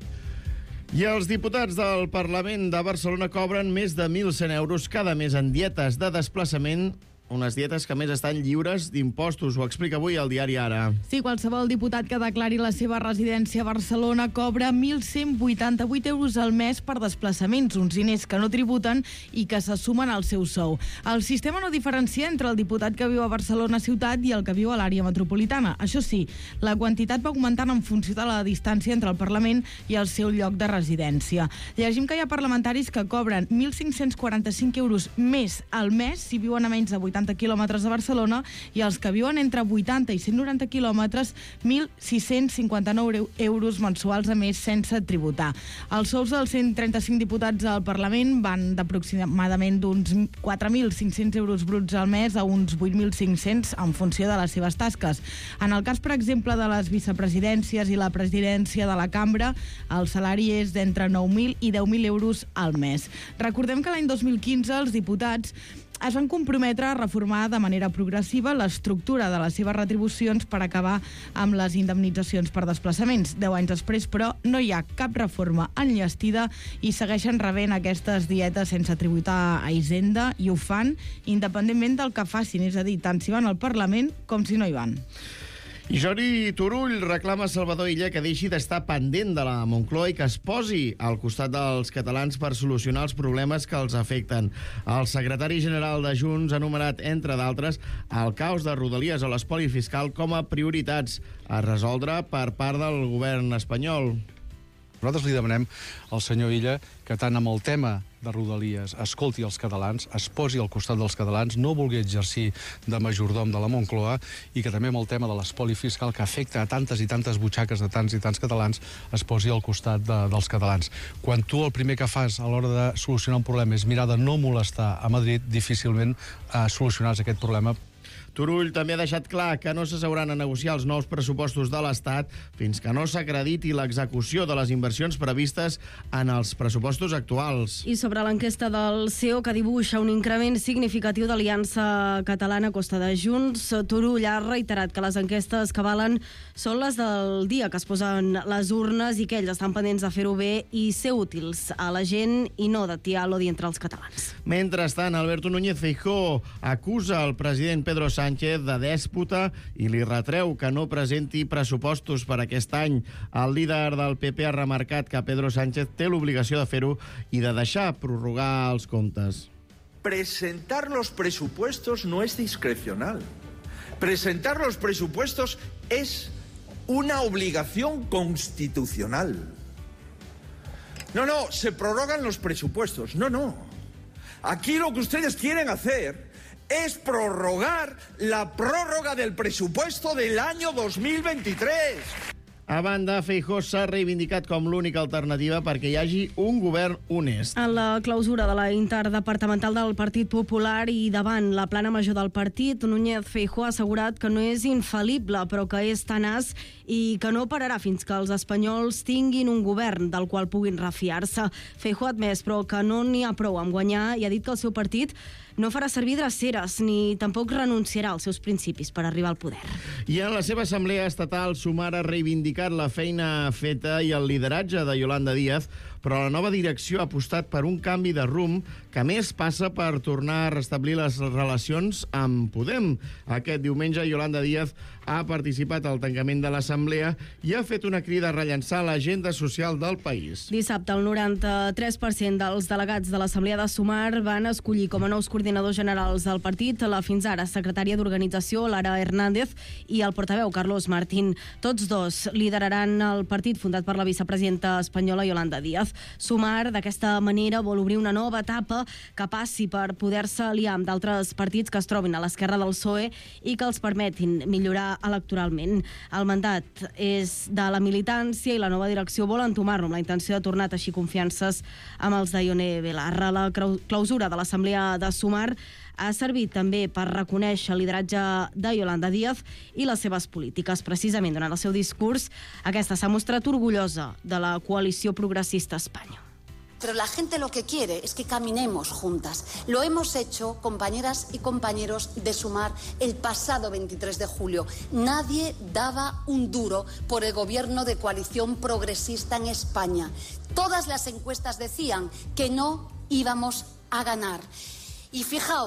I els diputats del Parlament de Barcelona cobren més de mil cent euros cada mes en dietes de desplaçament unes dietes que més estan lliures d'impostos. Ho explica avui el diari Ara. Sí, qualsevol diputat que declari la seva residència a Barcelona cobra mil cent vuitanta-vuit euros al mes per desplaçaments, uns diners que no tributen i que se sumen al seu sou. El sistema no diferencia entre el diputat que viu a Barcelona ciutat i el que viu a l'àrea metropolitana. Això sí, la quantitat va augmentant en funció de la distància entre el Parlament i el seu lloc de residència. Llegim que hi ha parlamentaris que cobren mil cinc-cents quaranta-cinc euros més al mes si viuen a menys de vuitanta quilòmetres de Barcelona i els que viuen entre vuitanta i cent noranta quilòmetres, mil sis-cents cinquanta-nou euros mensuals a més sense tributar. Els sous dels cent trenta-cinc diputats al Parlament van d'aproximadament d'uns quatre mil cinc-cents euros bruts al mes a uns vuit mil cinc-cents en funció de les seves tasques. En el cas, per exemple, de les vicepresidències i la presidència de la cambra, el salari és d'entre nou mil i deu mil euros al mes. Recordem que l'any dos mil quinze els diputats es van comprometre a reformar de manera progressiva l'estructura de les seves retribucions per acabar amb les indemnitzacions per desplaçaments. Deu anys després, però, no hi ha cap reforma enllestida i segueixen rebent aquestes dietes sense tributar a Hisenda i ho fan independentment del que facin, és a dir, tant si van al Parlament com si no hi van. I Jordi Turull reclama a Salvador Illa que deixi d'estar pendent de la Moncloa i que es posi al costat dels catalans per solucionar els problemes que els afecten. El secretari general de Junts ha enumerat, entre d'altres, el caos de Rodalies o l'espoli fiscal com a prioritats a resoldre per part del govern espanyol. Nosaltres li demanem al senyor Illa que tant amb el tema de Rodalies escolti els catalans, es posi al costat dels catalans, no vulgui exercir de majordom de la Moncloa i que també amb el tema de l'espoli fiscal que afecta a tantes i tantes butxaques de tants i tants catalans es posi al costat de, dels catalans. Quan tu el primer que fas a l'hora de solucionar un problema és mirar de no molestar a Madrid, difícilment eh, solucionaràs aquest problema. Turull també ha deixat clar que no s'asseuran a negociar els nous pressupostos de l'Estat fins que no s'acrediti l'execució de les inversions previstes en els pressupostos actuals. I sobre l'enquesta del C E O, que dibuixa un increment significatiu d'Aliança Catalana a costa de Junts, Turull ha reiterat que les enquestes que valen són les del dia que es posen les urnes i que ells estan pendents de fer-ho bé i ser útils a la gent i no d'atiar l'odi entre els catalans. Mentrestant, Alberto Núñez Feijóo acusa el president Pedro Sánchez de dèspota i li retreu que no presenti pressupostos per aquest any. El líder del P P ha remarcat que Pedro Sánchez té l'obligació de fer-ho i de deixar prorrogar els comptes. Presentar los presupuestos no es discrecional. Presentar los presupuestos es una obligación constitucional. No, no, se prorrogan los presupuestos. No, no. Aquí lo que ustedes quieren hacer es prorrogar la prórroga del presupuesto del año dos mil veintitrés. A banda, Feijóo s'ha reivindicat com l'única alternativa perquè hi hagi un govern honest. En la clausura de la interdepartamental del Partit Popular i davant la plana major del partit, Núñez Feijóo ha assegurat que no és infal·lible, però que és tenaç i que no pararà fins que els espanyols tinguin un govern del qual puguin refiar-se. Feijóo ha admès, però, que no n'hi ha prou amb guanyar i ha dit que el seu partit no farà servir dreceres ni tampoc renunciarà als seus principis per arribar al poder. I en la seva assemblea estatal, Sumar ha reivindicat la feina feta i el lideratge de Yolanda Díaz, però la nova direcció ha apostat per un canvi de rumb que més passa per tornar a restablir les relacions amb Podem. Aquest diumenge, Yolanda Díaz ha participat al tancament de l'assemblea i ha fet una crida a rellançar l'agenda social del país. Dissabte, el noranta-tres per cent dels delegats de l'assemblea de Sumar van escollir com a nous coordinadors generals del partit la fins ara secretària d'Organització, Lara Hernández, i el portaveu, Carlos Martín. Tots dos lideraran el partit fundat per la vicepresidenta espanyola Yolanda Díaz. Sumar, d'aquesta manera, vol obrir una nova etapa que passi per poder-se aliar amb d'altres partits que es trobin a l'esquerra del P S O E i que els permetin millorar electoralment. El mandat és de la militància i la nova direcció vol entomar-lo amb la intenció de tornar a teixir confiances amb els de Ione Belarra. La clausura de l'assemblea de Sumar ha servit també per reconèixer el lideratge de Yolanda Díaz i les seves polítiques. Precisament durant el seu discurs, aquesta s'ha mostrat orgullosa de la coalició progressista a Espanya. Pero la gente lo que quiere es que caminemos juntas. Lo hemos hecho, compañeras y compañeros de Sumar, el pasado veintitrés de julio. Nadie daba un duro por el gobierno de coalición progresista en España. Todas las encuestas decían que no íbamos a ganar. Y fijaos,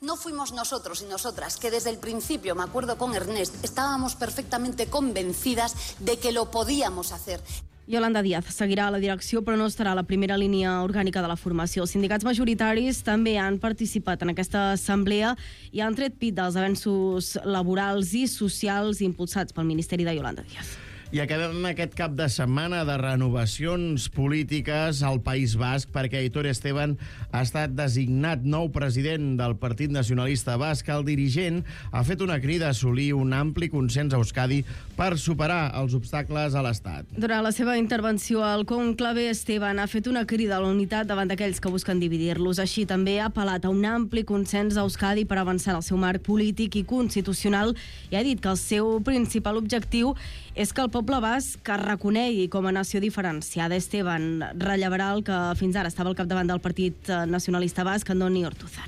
No fuimos nosotros y nosotras que desde el principio, me acuerdo con Ernest, estábamos perfectamente convencidas de que lo podíamos hacer. Yolanda Díaz seguirà a la direcció, però no estarà a la primera línia orgànica de la formació. Els sindicats majoritaris també han participat en aquesta assemblea i han tret pit dels avenços laborals i socials impulsats pel Ministeri de Yolanda Díaz. I acabem aquest cap de setmana de renovacions polítiques al País Basc perquè Aitor Esteban ha estat designat nou president del Partit Nacionalista Basc. El dirigent ha fet una crida a assolir un ampli consens a Euskadi per superar els obstacles a l'Estat. Durant la seva intervenció al conclave, Esteban ha fet una crida a la unitat davant d'aquells que busquen dividir-los. Així també ha apel·lat a un ampli consens a Euskadi per avançar en el seu marc polític i constitucional i ha dit que el seu principal objectiu és que el poble basc es reconegui com a nació diferenciada. Esteban rellevarà el que fins ara estava al capdavant del Partit Nacionalista Basc, Andoni Ortúzar.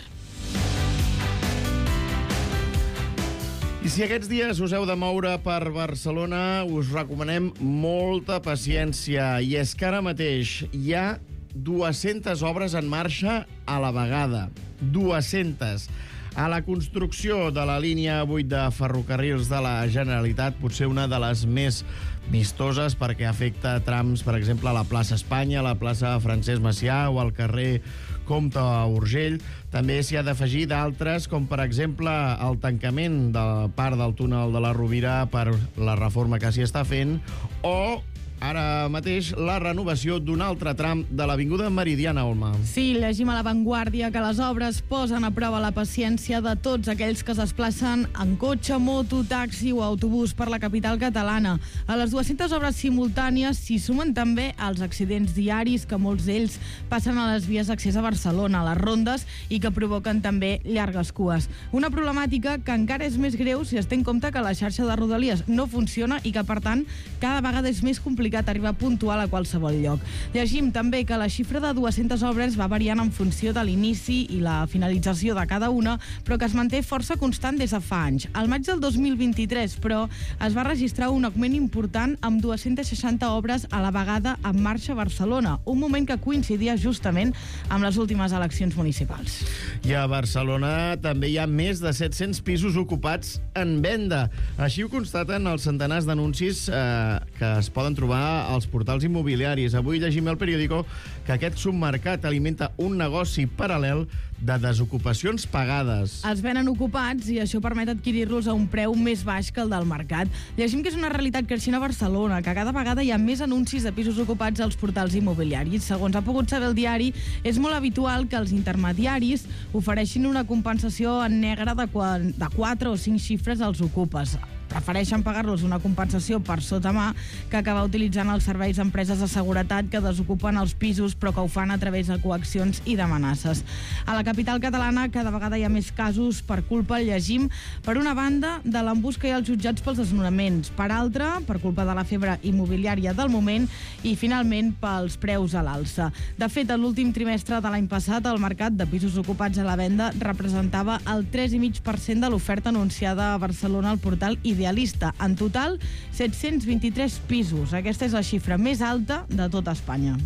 I si aquests dies us heu de moure per Barcelona, us recomanem molta paciència. I és que ara mateix hi ha dues-centes obres en marxa a la vegada. dues-centes. A la construcció de la línia vuit de ferrocarrils de la Generalitat, potser una de les més vistoses perquè afecta trams, per exemple, a la plaça Espanya, a la plaça Francesc Macià o al carrer Comte Urgell. També s'hi ha d'afegir d'altres, com per exemple el tancament de part del túnel de la Rovira per la reforma que s'hi està fent, o ara mateix la renovació d'un altre tram de l'Avinguda Meridiana, Olma. Sí, llegim a La Vanguardia que les obres posen a prova la paciència de tots aquells que es desplacen en cotxe, moto, taxi o autobús per la capital catalana. A les dues-centes obres simultànies s'hi sumen també els accidents diaris que molts d'ells passen a les vies d'accés a Barcelona, a les rondes, i que provoquen també llargues cues. Una problemàtica que encara és més greu si es té en compte que la xarxa de Rodalies no funciona i que, per tant, cada vegada és més complicat arribar puntual a qualsevol lloc. Llegim també que la xifra de dues-centes obres va variant en funció de l'inici i la finalització de cada una, però que es manté força constant des de fa anys. Al maig del dos mil vint-i-tres, però, es va registrar un augment important amb dues-centes seixanta obres a la vegada en marxa a Barcelona, un moment que coincidia justament amb les últimes eleccions municipals. I a Barcelona també hi ha més de set-cents pisos ocupats en venda. Així ho constaten els centenars d'anuncis eh, que es poden trobar als portals immobiliaris. Avui llegim al periòdico que aquest submercat alimenta un negoci paral·lel de desocupacions pagades. Els venen ocupats i això permet adquirir-los a un preu més baix que el del mercat. Llegim que és una realitat creixent a Barcelona, que cada vegada hi ha més anuncis de pisos ocupats als portals immobiliaris. Segons ha pogut saber el diari, és molt habitual que els intermediaris ofereixin una compensació en negre de quatre o cinc xifres als ocupes. Prefereixen pagar-los una compensació per sota mà que acabar utilitzant els serveis d'empreses de seguretat que desocupen els pisos però que ho fan a través de coaccions i d'amenaces. A la capital catalana cada vegada hi ha més casos per culpa, llegim, per una banda, de l'embús que hi ha als jutjats pels desnonaments, per altra, per culpa de la febre immobiliària del moment i, finalment, pels preus a l'alça. De fet, en l'últim trimestre de l'any passat, el mercat de pisos ocupats a la venda representava el tres coma cinc per cent de l'oferta anunciada a Barcelona al portal Idealista. En total, set-cents vint-i-tres pisos. Aquesta és la xifra més alta de tot Espanya.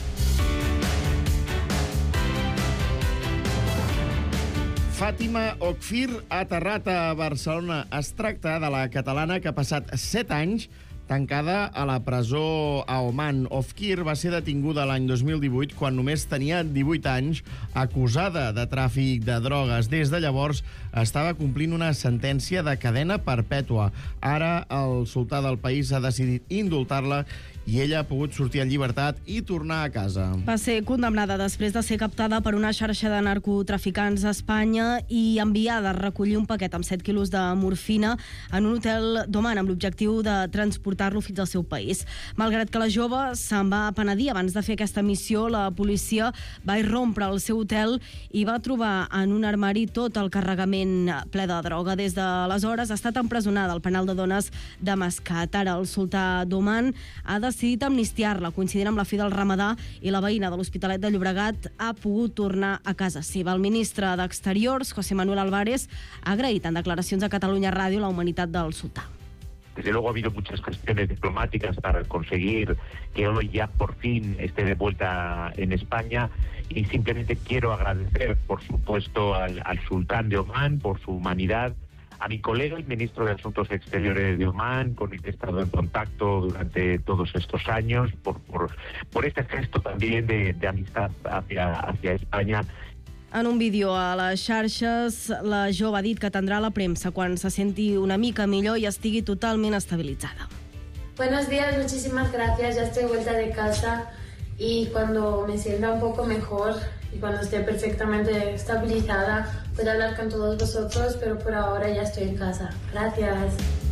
Fàtima Okfir ha aterrat a Barcelona. Es tracta de la catalana que ha passat set anys tancada a la presó a Oman. Ofkir va ser detinguda l'any dos mil divuit quan només tenia divuit anys, acusada de tràfic de drogues. Des de llavors estava complint una sentència de cadena perpètua. Ara el sultà del país ha decidit indultar-la i ella ha pogut sortir en llibertat i tornar a casa. Va ser condemnada després de ser captada per una xarxa de narcotraficants a Espanya i enviada a recollir un paquet amb set quilos de morfina en un hotel d'Oman amb l'objectiu de transportar-lo fins al seu país. Malgrat que la jove se'n va penedir abans de fer aquesta missió, la policia va irrompre al seu hotel i va trobar en un armari tot el carregament ple de droga. Des d'aleshores ha estat empresonada al penal de dones de Mascat. Ara el sultà d'Oman ha decidit amnistiar-la, coincidint amb la fi del Ramadà, i la veïna de l'Hospitalet de Llobregat ha pogut tornar a casa seva. El ministre d'Exteriors, José Manuel Álvarez, ha agraït en declaracions a Catalunya Ràdio la humanitat del sultà. Desde luego ha habido muchas gestiones diplomáticas para conseguir que hoy ya por fin esté de vuelta en España, y simplemente quiero agradecer, por supuesto, al, al sultán de Omán por su humanidad, a mi colega, el ministro de Asuntos Exteriores de Omán, con el que he estado en contacto durante todos estos años, por, por, por este gesto también de, de amistad hacia, hacia España. En un vídeo a les xarxes, la jove ha dit que atendrà la premsa quan se senti una mica millor i estigui totalment estabilitzada. Buenos días, muchísimas gracias. Ya estoy de vuelta de casa y cuando me sienta un poco mejor y cuando esté perfectamente estabilizada, puedo hablar con todos vosotros, pero por ahora ya estoy en casa. Gracias.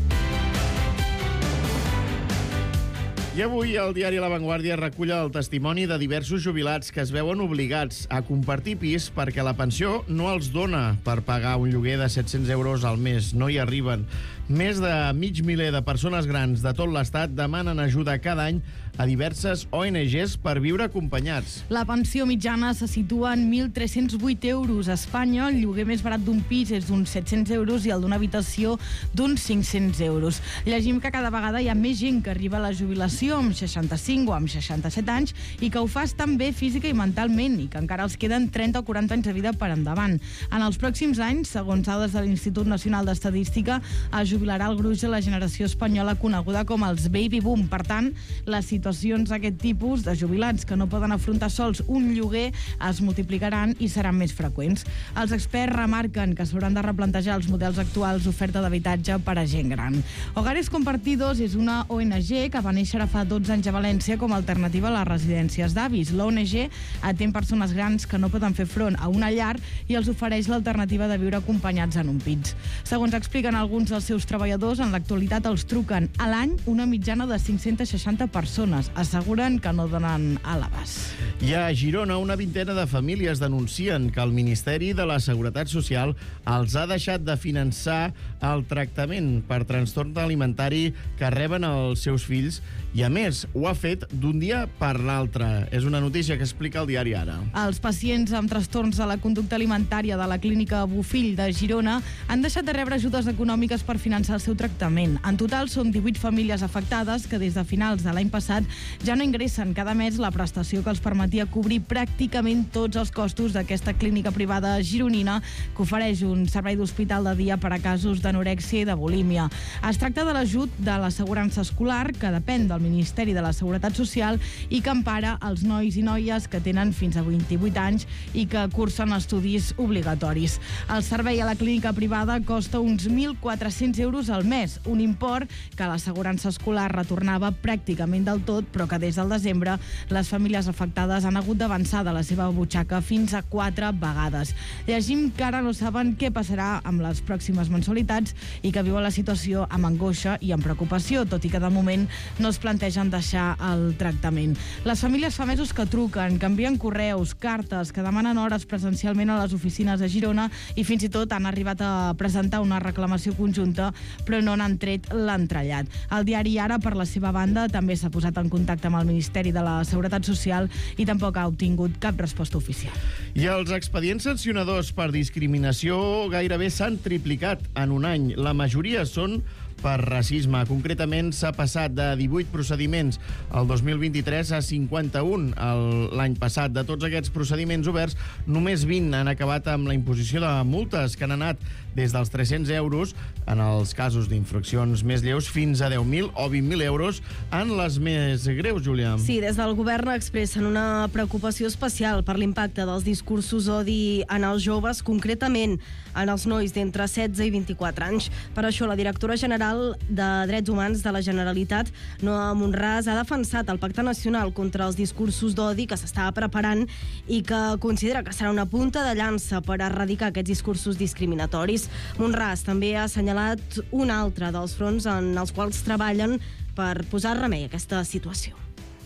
I avui el diari La Vanguardia recull el testimoni de diversos jubilats que es veuen obligats a compartir pis perquè la pensió no els dona per pagar un lloguer de set-cents euros al mes. No hi arriben. Més de mig miler de persones grans de tot l'Estat demanen ajuda cada any a diverses O N Ges per viure acompanyats. La pensió mitjana se situa en mil tres-cents vuit euros. A Espanya, el lloguer més barat d'un pis és d'uns set-cents euros i el d'una habitació d'uns cinc-cents euros. Llegim que cada vegada hi ha més gent que arriba a la jubilació amb seixanta-cinc o amb seixanta-set anys i que ho fa estan bé física i mentalment i que encara els queden trenta o quaranta anys de vida per endavant. En els pròxims anys, segons dades de l'Institut Nacional d'Estadística, es jubilarà el gruix de la generació espanyola coneguda com els baby boom. Per tant, les situacions d'aquest tipus de jubilats que no poden afrontar sols un lloguer es multiplicaran i seran més freqüents. Els experts remarquen que s'hauran de replantejar els models actuals d'oferta d'habitatge per a gent gran. Hogares Compartidos és una O N G que va néixer fa dotze anys a València com a alternativa a les residències d'avis. L'O N G atén persones grans que no poden fer front a una llar i els ofereix l'alternativa de viure acompanyats en un pis. Segons expliquen alguns dels seus treballadors, en l'actualitat els truquen a l'any una mitjana de cinc-centes seixanta persones. Asseguren que no donen a l'abast. I a Girona, una vintena de famílies denuncien que el Ministeri de la Seguretat Social els ha deixat de finançar el tractament per trastorn alimentari que reben els seus fills i, a més, ho ha fet d'un dia per l'altre. És una notícia que explica el diari Ara. Els pacients amb trastorns de la conducta alimentària de la clínica Bofill de Girona han deixat de rebre ajudes econòmiques per finançar el seu tractament. En total, són divuit famílies afectades que des de finals de l'any passat ja no ingressen cada mes la prestació que els permetia cobrir pràcticament tots els costos d'aquesta clínica privada gironina que ofereix un servei d'hospital de dia per a casos d'anorèxia i de bulímia. Es tracta de l'ajut de l'assegurança escolar, que depèn del Ministeri de la Seguretat Social i que empara els nois i noies que tenen fins a vint-i-vuit anys i que cursen estudis obligatoris. El servei a la clínica privada costa uns mil quatre-cents euros al mes, un import que l'assegurança escolar retornava pràcticament del tot, però que des del desembre les famílies afectades han hagut d'avançar de la seva butxaca fins a quatre vegades. Llegim que ara no saben què passarà amb les pròximes mensualitats i que viuen la situació amb angoixa i amb preocupació, tot i que de moment no es plantegen deixar el tractament. Les famílies fa mesos que truquen, que envien correus, cartes, que demanen hores presencialment a les oficines de Girona i fins i tot han arribat a presentar una reclamació conjunta, però no n'han tret l'entrellat. El diari Ara, per la seva banda, també s'ha posat en contacte amb el Ministeri de la Seguretat Social i tampoc ha obtingut cap resposta oficial. I els expedients sancionadors per discriminació gairebé s'han triplicat en un any. La majoria són per racisme. Concretament, s'ha passat de divuit procediments el dos mil vint-i-tres a cinquanta-un l'any passat. De tots aquests procediments oberts, només vint han acabat amb la imposició de multes, que han anat des dels tres-cents euros en els casos d'infraccions més lleus fins a deu mil o vint mil euros en les més greus, Júlia. Sí, des del govern expressen una preocupació especial per l'impacte dels discursos d'odi en els joves, concretament en els nois d'entre setze i vint-i-quatre anys. Per això, la directora general de Drets Humans de la Generalitat, Noa Monràs, ha defensat el Pacte Nacional contra els discursos d'odi que s'estava preparant i que considera que serà una punta de llança per erradicar aquests discursos discriminatoris. Monràs també ha assenyalat un altre dels fronts en els quals treballen per posar remei a aquesta situació.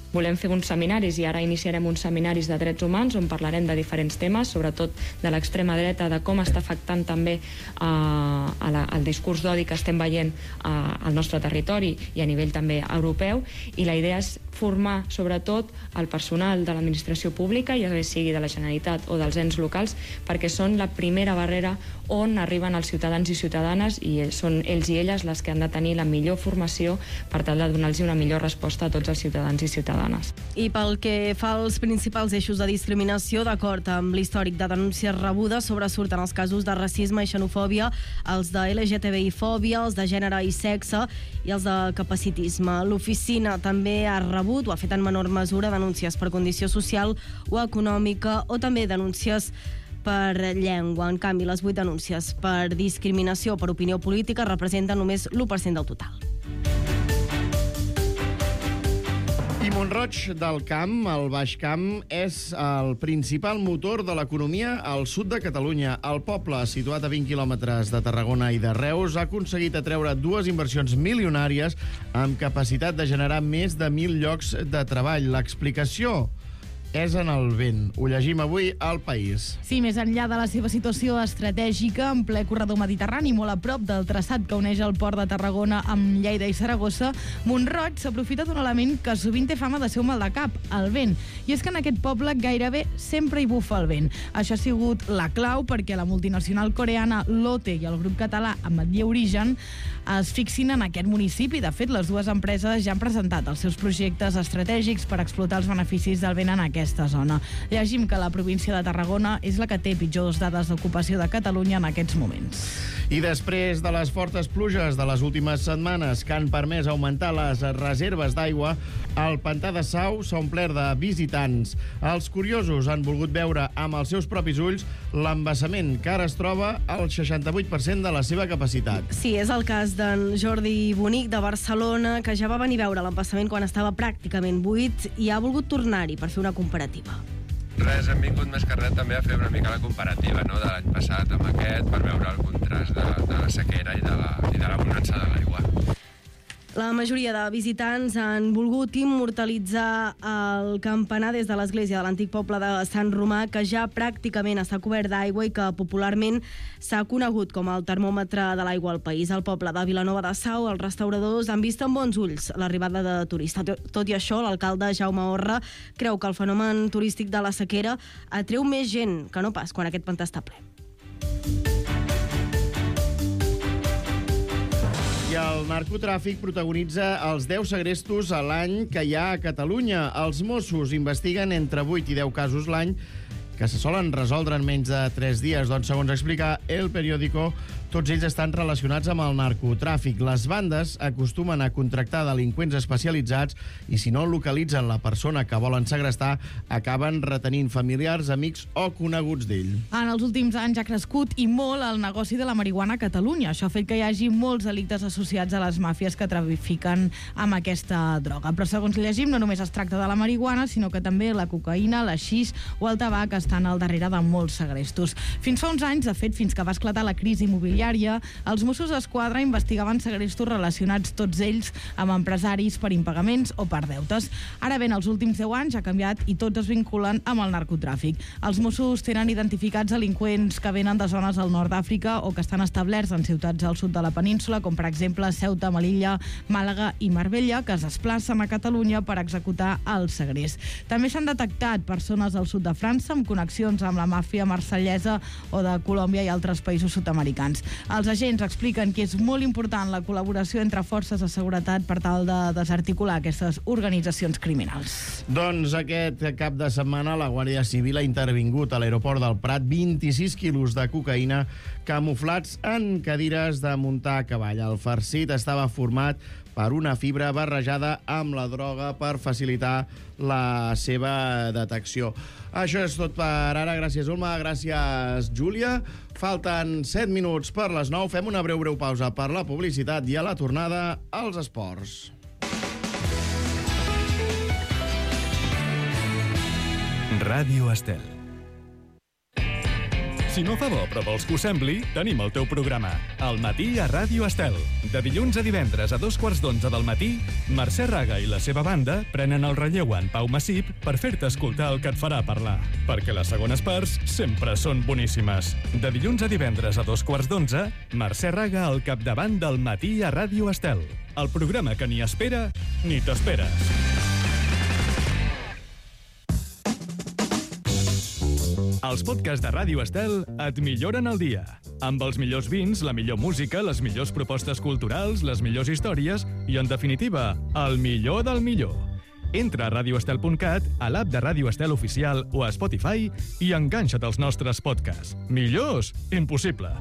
volem fer uns seminaris i ara iniciarem uns seminaris de drets humans on parlarem de diferents temes, sobretot de l'extrema dreta, de com està afectant també eh, a la, el discurs d'odi que estem veient eh, al nostre territori i a nivell també europeu, i la idea és formar sobretot el personal de l'administració pública, ja sigui de la Generalitat o dels ens locals, perquè són la primera barrera on arriben els ciutadans i ciutadanes, i són ells i elles les que han de tenir la millor formació per tal de donar-los una millor resposta a tots els ciutadans i ciutadanes. I pel que fa als principals eixos de discriminació, d'acord amb l'històric de denúncies rebudes, sobresurten els casos de racisme i xenofòbia, els de L G T B I-fòbia, els de gènere i sexe i els de capacitisme. L'oficina també ha rebut, o ha fet en menor mesura, denúncies per condició social o econòmica, o també denúncies per llengua. En canvi, les vuit denúncies per discriminació o per opinió política representen només l'u per cent del total. I Mont-roig del Camp, el Baix Camp, és el principal motor de l'economia al sud de Catalunya. El poble, situat a vint quilòmetres de Tarragona i de Reus, ha aconseguit atreure dues inversions milionàries amb capacitat de generar més de mil llocs de treball. L'explicació és en el vent. Ho llegim avui al País. Sí, més enllà de la seva situació estratègica, en ple corredor mediterrani, molt a prop del traçat que uneix el port de Tarragona amb Lleida i Saragossa, Mont-roig s'aprofita d'un element que sovint té fama de ser un mal de cap, el vent. I és que en aquest poble gairebé sempre hi bufa el vent. Això ha sigut la clau perquè la multinacional coreana Lotte i el grup català Ametller Origen es fixin en aquest municipi. De fet, les dues empreses ja han presentat els seus projectes estratègics per explotar els beneficis del vent en aquesta zona. Llegim que la província de Tarragona és la que té pitjors dades d'ocupació de Catalunya en aquests moments. I després de les fortes pluges de les últimes setmanes que han permès augmentar les reserves d'aigua, el pantà de Sau s'ha omplert de visitants. Els curiosos han volgut veure amb els seus propis ulls l'embassament, que ara es troba al seixanta-vuit per cent de la seva capacitat. Sí, és el cas d'en Jordi Bonic, de Barcelona, que ja va venir a veure l'embassament quan estava pràcticament buit i ha volgut tornar-hi per fer una comparativa. Res, hem vingut més que res també a fer una mica la comparativa, no?, de l'any passat amb aquest, per veure el contrast de, de la sequera i de la, i de la bonança de l'aigua. La majoria de visitants han volgut immortalitzar el campanar des de l'església de l'antic poble de Sant Romà, que ja pràcticament està cobert d'aigua i que popularment s'ha conegut com el termòmetre de l'aigua al país. Al poble de Vilanova de Sau, els restauradors han vist amb bons ulls l'arribada de turistes. Tot i això, l'alcalde Jaume Orra creu que el fenomen turístic de la sequera atreu més gent que no pas quan aquest pantà està ple. I el narcotràfic protagonitza els deu segrestos a l'any que hi ha a Catalunya. Els Mossos investiguen entre vuit i deu casos l'any que se solen resoldre en menys de tres dies. Doncs, segons explica El Periódico, tots ells estan relacionats amb el narcotràfic. Les bandes acostumen a contractar delinqüents especialitzats i, si no localitzen la persona que volen segrestar, acaben retenint familiars, amics o coneguts d'ell. En els últims anys ha crescut i molt el negoci de la marihuana a Catalunya. Això ha fet que hi hagi molts delictes associats a les màfies que trafiquen amb aquesta droga. Però, segons llegim, no només es tracta de la marihuana, sinó que també la cocaïna, l'haixix o el tabac estan al darrere de molts segrestos. Fins fa uns anys, de fet, fins que va esclatar la crisi immobiliària, els Mossos d'Esquadra investigaven segrestos relacionats tots ells amb empresaris per impagaments o per deutes. Ara bé, en els últims deu anys ha canviat i tots es vinculen amb el narcotràfic. Els Mossos tenen identificats delinqüents que venen de zones al nord d'Àfrica o que estan establerts en ciutats al sud de la península, com per exemple Ceuta, Melilla, Màlaga i Marbella, que es desplacen a Catalunya per executar el segrest. També s'han detectat persones al sud de França amb connexions amb la màfia marsellesa o de Colòmbia i altres països sud-americans. Els agents expliquen que és molt important la col·laboració entre forces de seguretat per tal de desarticular aquestes organitzacions criminals. Doncs aquest cap de setmana la Guàrdia Civil ha intervingut a l'aeroport del Prat vint-i-sis quilos de cocaïna camuflats en cadires de muntar a cavall. El farcit estava format per una fibra barrejada amb la droga per facilitar la seva detecció. Això és tot per ara. Gràcies, Ulma. Gràcies, Júlia. Falten set minuts per les nou. Fem una breu, breu pausa per la publicitat i a la tornada als esports. Ràdio Estel. Si no fa bo però vols que ho sembli, tenim el teu programa. Al matí a Ràdio Estel. De dilluns a divendres a dos quarts d'onze del matí, Mercè Raga i la seva banda prenen el relleu en Pau Massip per fer-te escoltar el que et farà parlar. Perquè les segones parts sempre són boníssimes. De dilluns a divendres a dos quarts d'onze, Mercè Raga al capdavant del matí a Ràdio Estel. El programa que ni espera ni t'esperes. Els podcasts de Ràdio Estel et milloren el dia. Amb els millors vins, la millor música, les millors propostes culturals, les millors històries i, en definitiva, el millor del millor. Entra a radio estel punt cat, a l'app de Ràdio Estel Oficial o a Spotify i enganxa't als nostres podcasts. Millors? Impossible.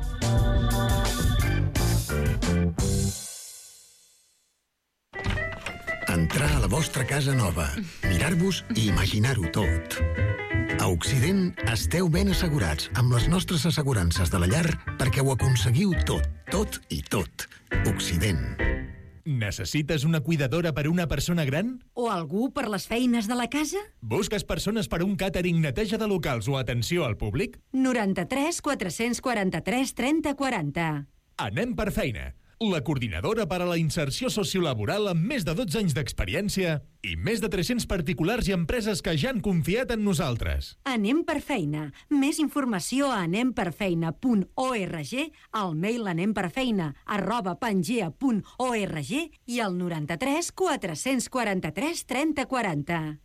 Entrar a la vostra casa nova, mirar-vos i imaginar-ho tot. A Occident esteu ben assegurats amb les nostres assegurances de la llar perquè ho aconseguiu tot, tot i tot. Occident. Necessites una cuidadora per a una persona gran? O algú per les feines de la casa? Busques persones per un càtering, neteja de locals o atenció al públic? noranta-tres quatre-cents quaranta-tres trenta quaranta. Anem per feina. La coordinadora per a la inserció sociolaboral amb més de dotze anys d'experiència i més de tres-cents particulars i empreses que ja han confiat en nosaltres. Anem per feina. Més informació a anem per feina punt org, al mail anemperfeina arroba pangea punt org i al noranta-tres quatre-cents quaranta-tres trenta quaranta.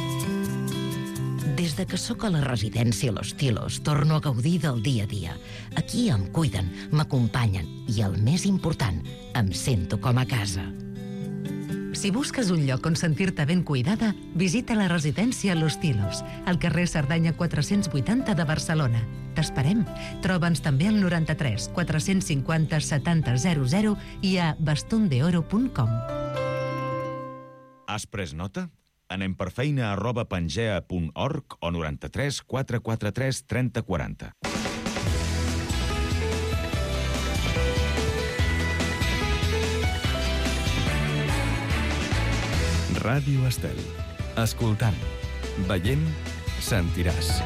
Des de que sóc a la residència Los Tilos, torno a gaudir del dia a dia. Aquí em cuiden, m'acompanyen i, el més important, em sento com a casa. Si busques un lloc on sentir-te ben cuidada, visita la residència Los Tilos, al carrer Cerdanya quatre-cents vuitanta de Barcelona. T'esperem. Troba'ns també al noranta-tres quatre-cents cinquanta setanta zero zero i a bastondeoro punt com. Has pres nota? Anem per feina arroba pangea punt org o noranta-tres quatre quaranta-tres trenta quaranta. Ràdio Estel. Escoltant, veient, sentiràs.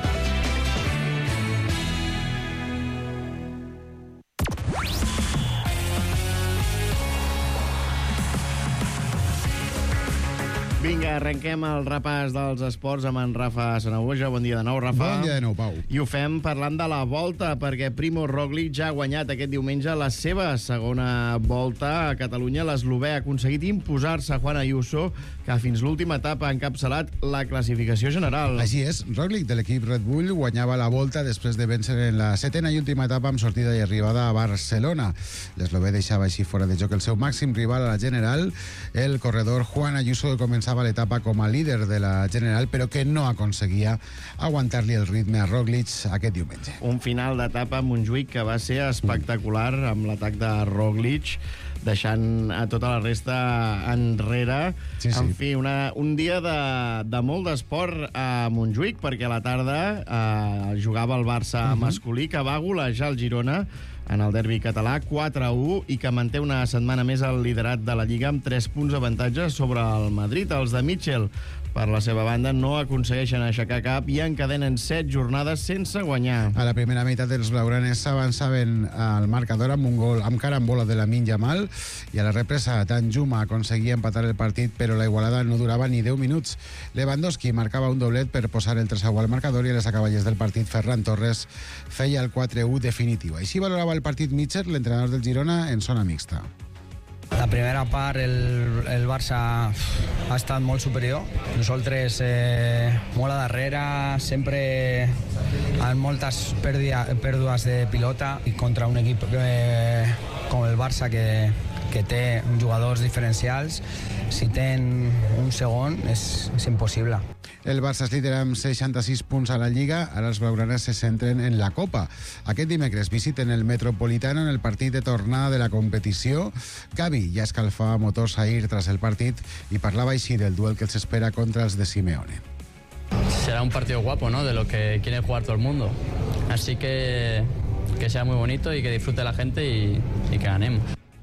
Vinga, arrenquem el repàs dels esports amb en Rafa Sanahuja. Bon dia de nou, Rafa. Bon dia de nou, Pau. I ho fem parlant de la Volta, perquè Primo Roglic ja ha guanyat aquest diumenge la seva segona Volta a Catalunya. L'eslovè ha aconseguit imposar-se a Juan Ayuso, que fins l'última etapa ha encapçalat la classificació general. Així és, Roglic de l'equip Red Bull guanyava la Volta després de vèncer en la setena i última etapa amb sortida i arribada a Barcelona. L'eslovè deixava així fora de joc el seu màxim rival a la general, el corredor Juan Ayuso, que començava l'etapa com a líder de la general, però que no aconseguia aguantar-li el ritme a Roglic aquest diumenge. Un final d'etapa a Montjuïc que va ser espectacular, amb l'atac de Roglic, deixant a tota la resta enrere. Sí, sí. En fi, una, un dia de, de molt d'esport a Montjuïc, perquè a la tarda eh, jugava el Barça uh-huh. masculí, que va golejar el Girona en el derbi català, quatre a u, i que manté una setmana més el liderat de la Lliga amb tres punts d'avantatge sobre el Madrid. Els de Mitchell, per la seva banda, no aconsegueixen aixecar cap i encadenen set jornades sense guanyar. A la primera meitat els blaugranes s'avançaven al marcador amb un gol amb carambola de Lamine Yamal, i a la represa Danjuma aconseguia empatar el partit, però la igualada no durava ni deu minuts. Lewandowski marcava un doblet per posar el tres a u al marcador, i a les acaballes del partit Ferran Torres feia el quatre a u definitiu. Així valorava el partit Mitchell, l'entrenador del Girona, en zona mixta. La primera part el, el Barça ha estat molt superior. Nosaltres eh, molt a darrere, sempre amb moltes pèrdues de pilota, i contra un equip eh, com el Barça que, que té jugadors diferencials, si ten un segon és, és impossible. El Barça és líder amb seixanta-sis punts a la Lliga. Ara els blaugranes se centren en la Copa. Aquest dimecres visiten el Metropolitano en el partit de tornada de la competició. Gavi ja escalfava motors ahir tras el partit i parlava així del duel que els espera contra els de Simeone. Será un partido guapo, ¿no? De lo que quiere jugar todo el mundo. Así que que sea muy bonito y que disfrute la gente y, y que ganemos.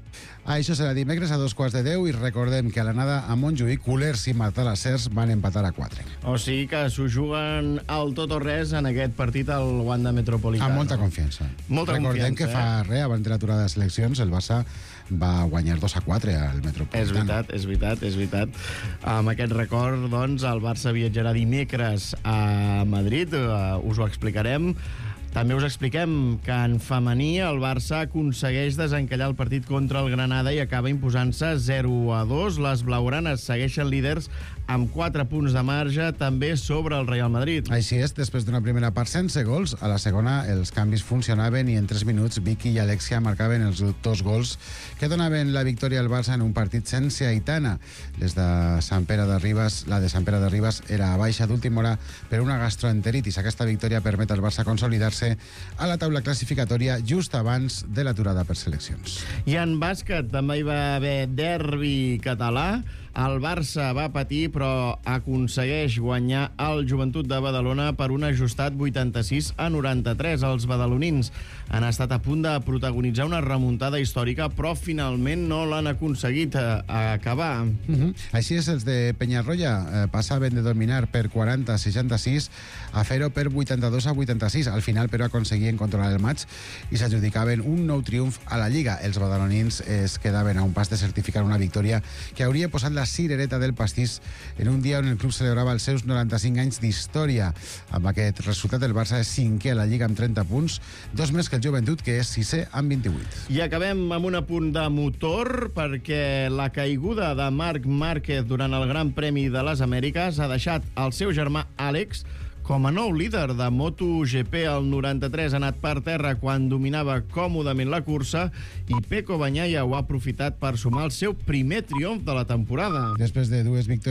Això serà dimecres a dos quarts de deu i recordem que a l'anada a Montjuïc, Culers i Matalasers van empatar a quatre. O sigui que s'ho juguen al tot o res en aquest partit al Wanda Metropolitano. Amb molta confiança. Molta recordem confiança, que fa eh? res, abans de l'aturada de seleccions, el Barça va guanyar dos a quatre al Metropolitano. És veritat, és veritat, és veritat. Amb aquest record, doncs, el Barça viatjarà dimecres a Madrid, uh, us ho explicarem. També us expliquem que en femení el Barça aconsegueix desencallar el partit contra el Granada i acaba imposant-se zero a dos. Les blaugranes segueixen líders amb quatre punts de marge, també sobre el Real Madrid. Així és, després d'una primera part sense gols, a la segona els canvis funcionaven i en tres minuts Vicky i Alexia marcaven els dos gols que donaven la victòria al Barça en un partit sense Aitana. Les de Sant Pere de Ribes, la de Sant Pere de Ribes era a baixa d'última hora per una gastroenteritis. Aquesta victòria permet al Barça consolidar-se a la taula classificatòria just abans de l'aturada per seleccions. I en bàsquet també hi va haver derbi català. El Barça va patir, però aconsegueix guanyar el Joventut de Badalona per un ajustat vuitanta-sis a noranta-tres. Els badalonins han estat a punt de protagonitzar una remuntada històrica, però finalment no l'han aconseguit a, a acabar. Uh-huh. Així és, els de Penyarroia eh, passaven de dominar per quaranta a seixanta-sis a fer-ho per vuitanta-dos a vuitanta-sis. Al final, però, aconseguien controlar el maig i s'adjudicaven un nou triomf a la Lliga. Els badalonins es quedaven a un pas de certificar una victòria que hauria posat la cirereta del pastís en un dia on el club celebrava els seus noranta-cinc anys d'història. Amb aquest resultat, el Barça és cinquè a la Lliga amb trenta punts, dos més que el Joventut, que és sisè amb vint-i-vuit. I acabem amb un apunt de motor, perquè la caiguda de Marc Márquez durant el Gran Premi de les Amèriques ha deixat el seu germà Àlex com a nou líder de MotoGP. El noranta-tres ha anat per terra quan dominava còmodament la cursa i Pecco Bagnaia ho ha aprofitat per sumar el seu primer triomf de la temporada. Després de dues victòries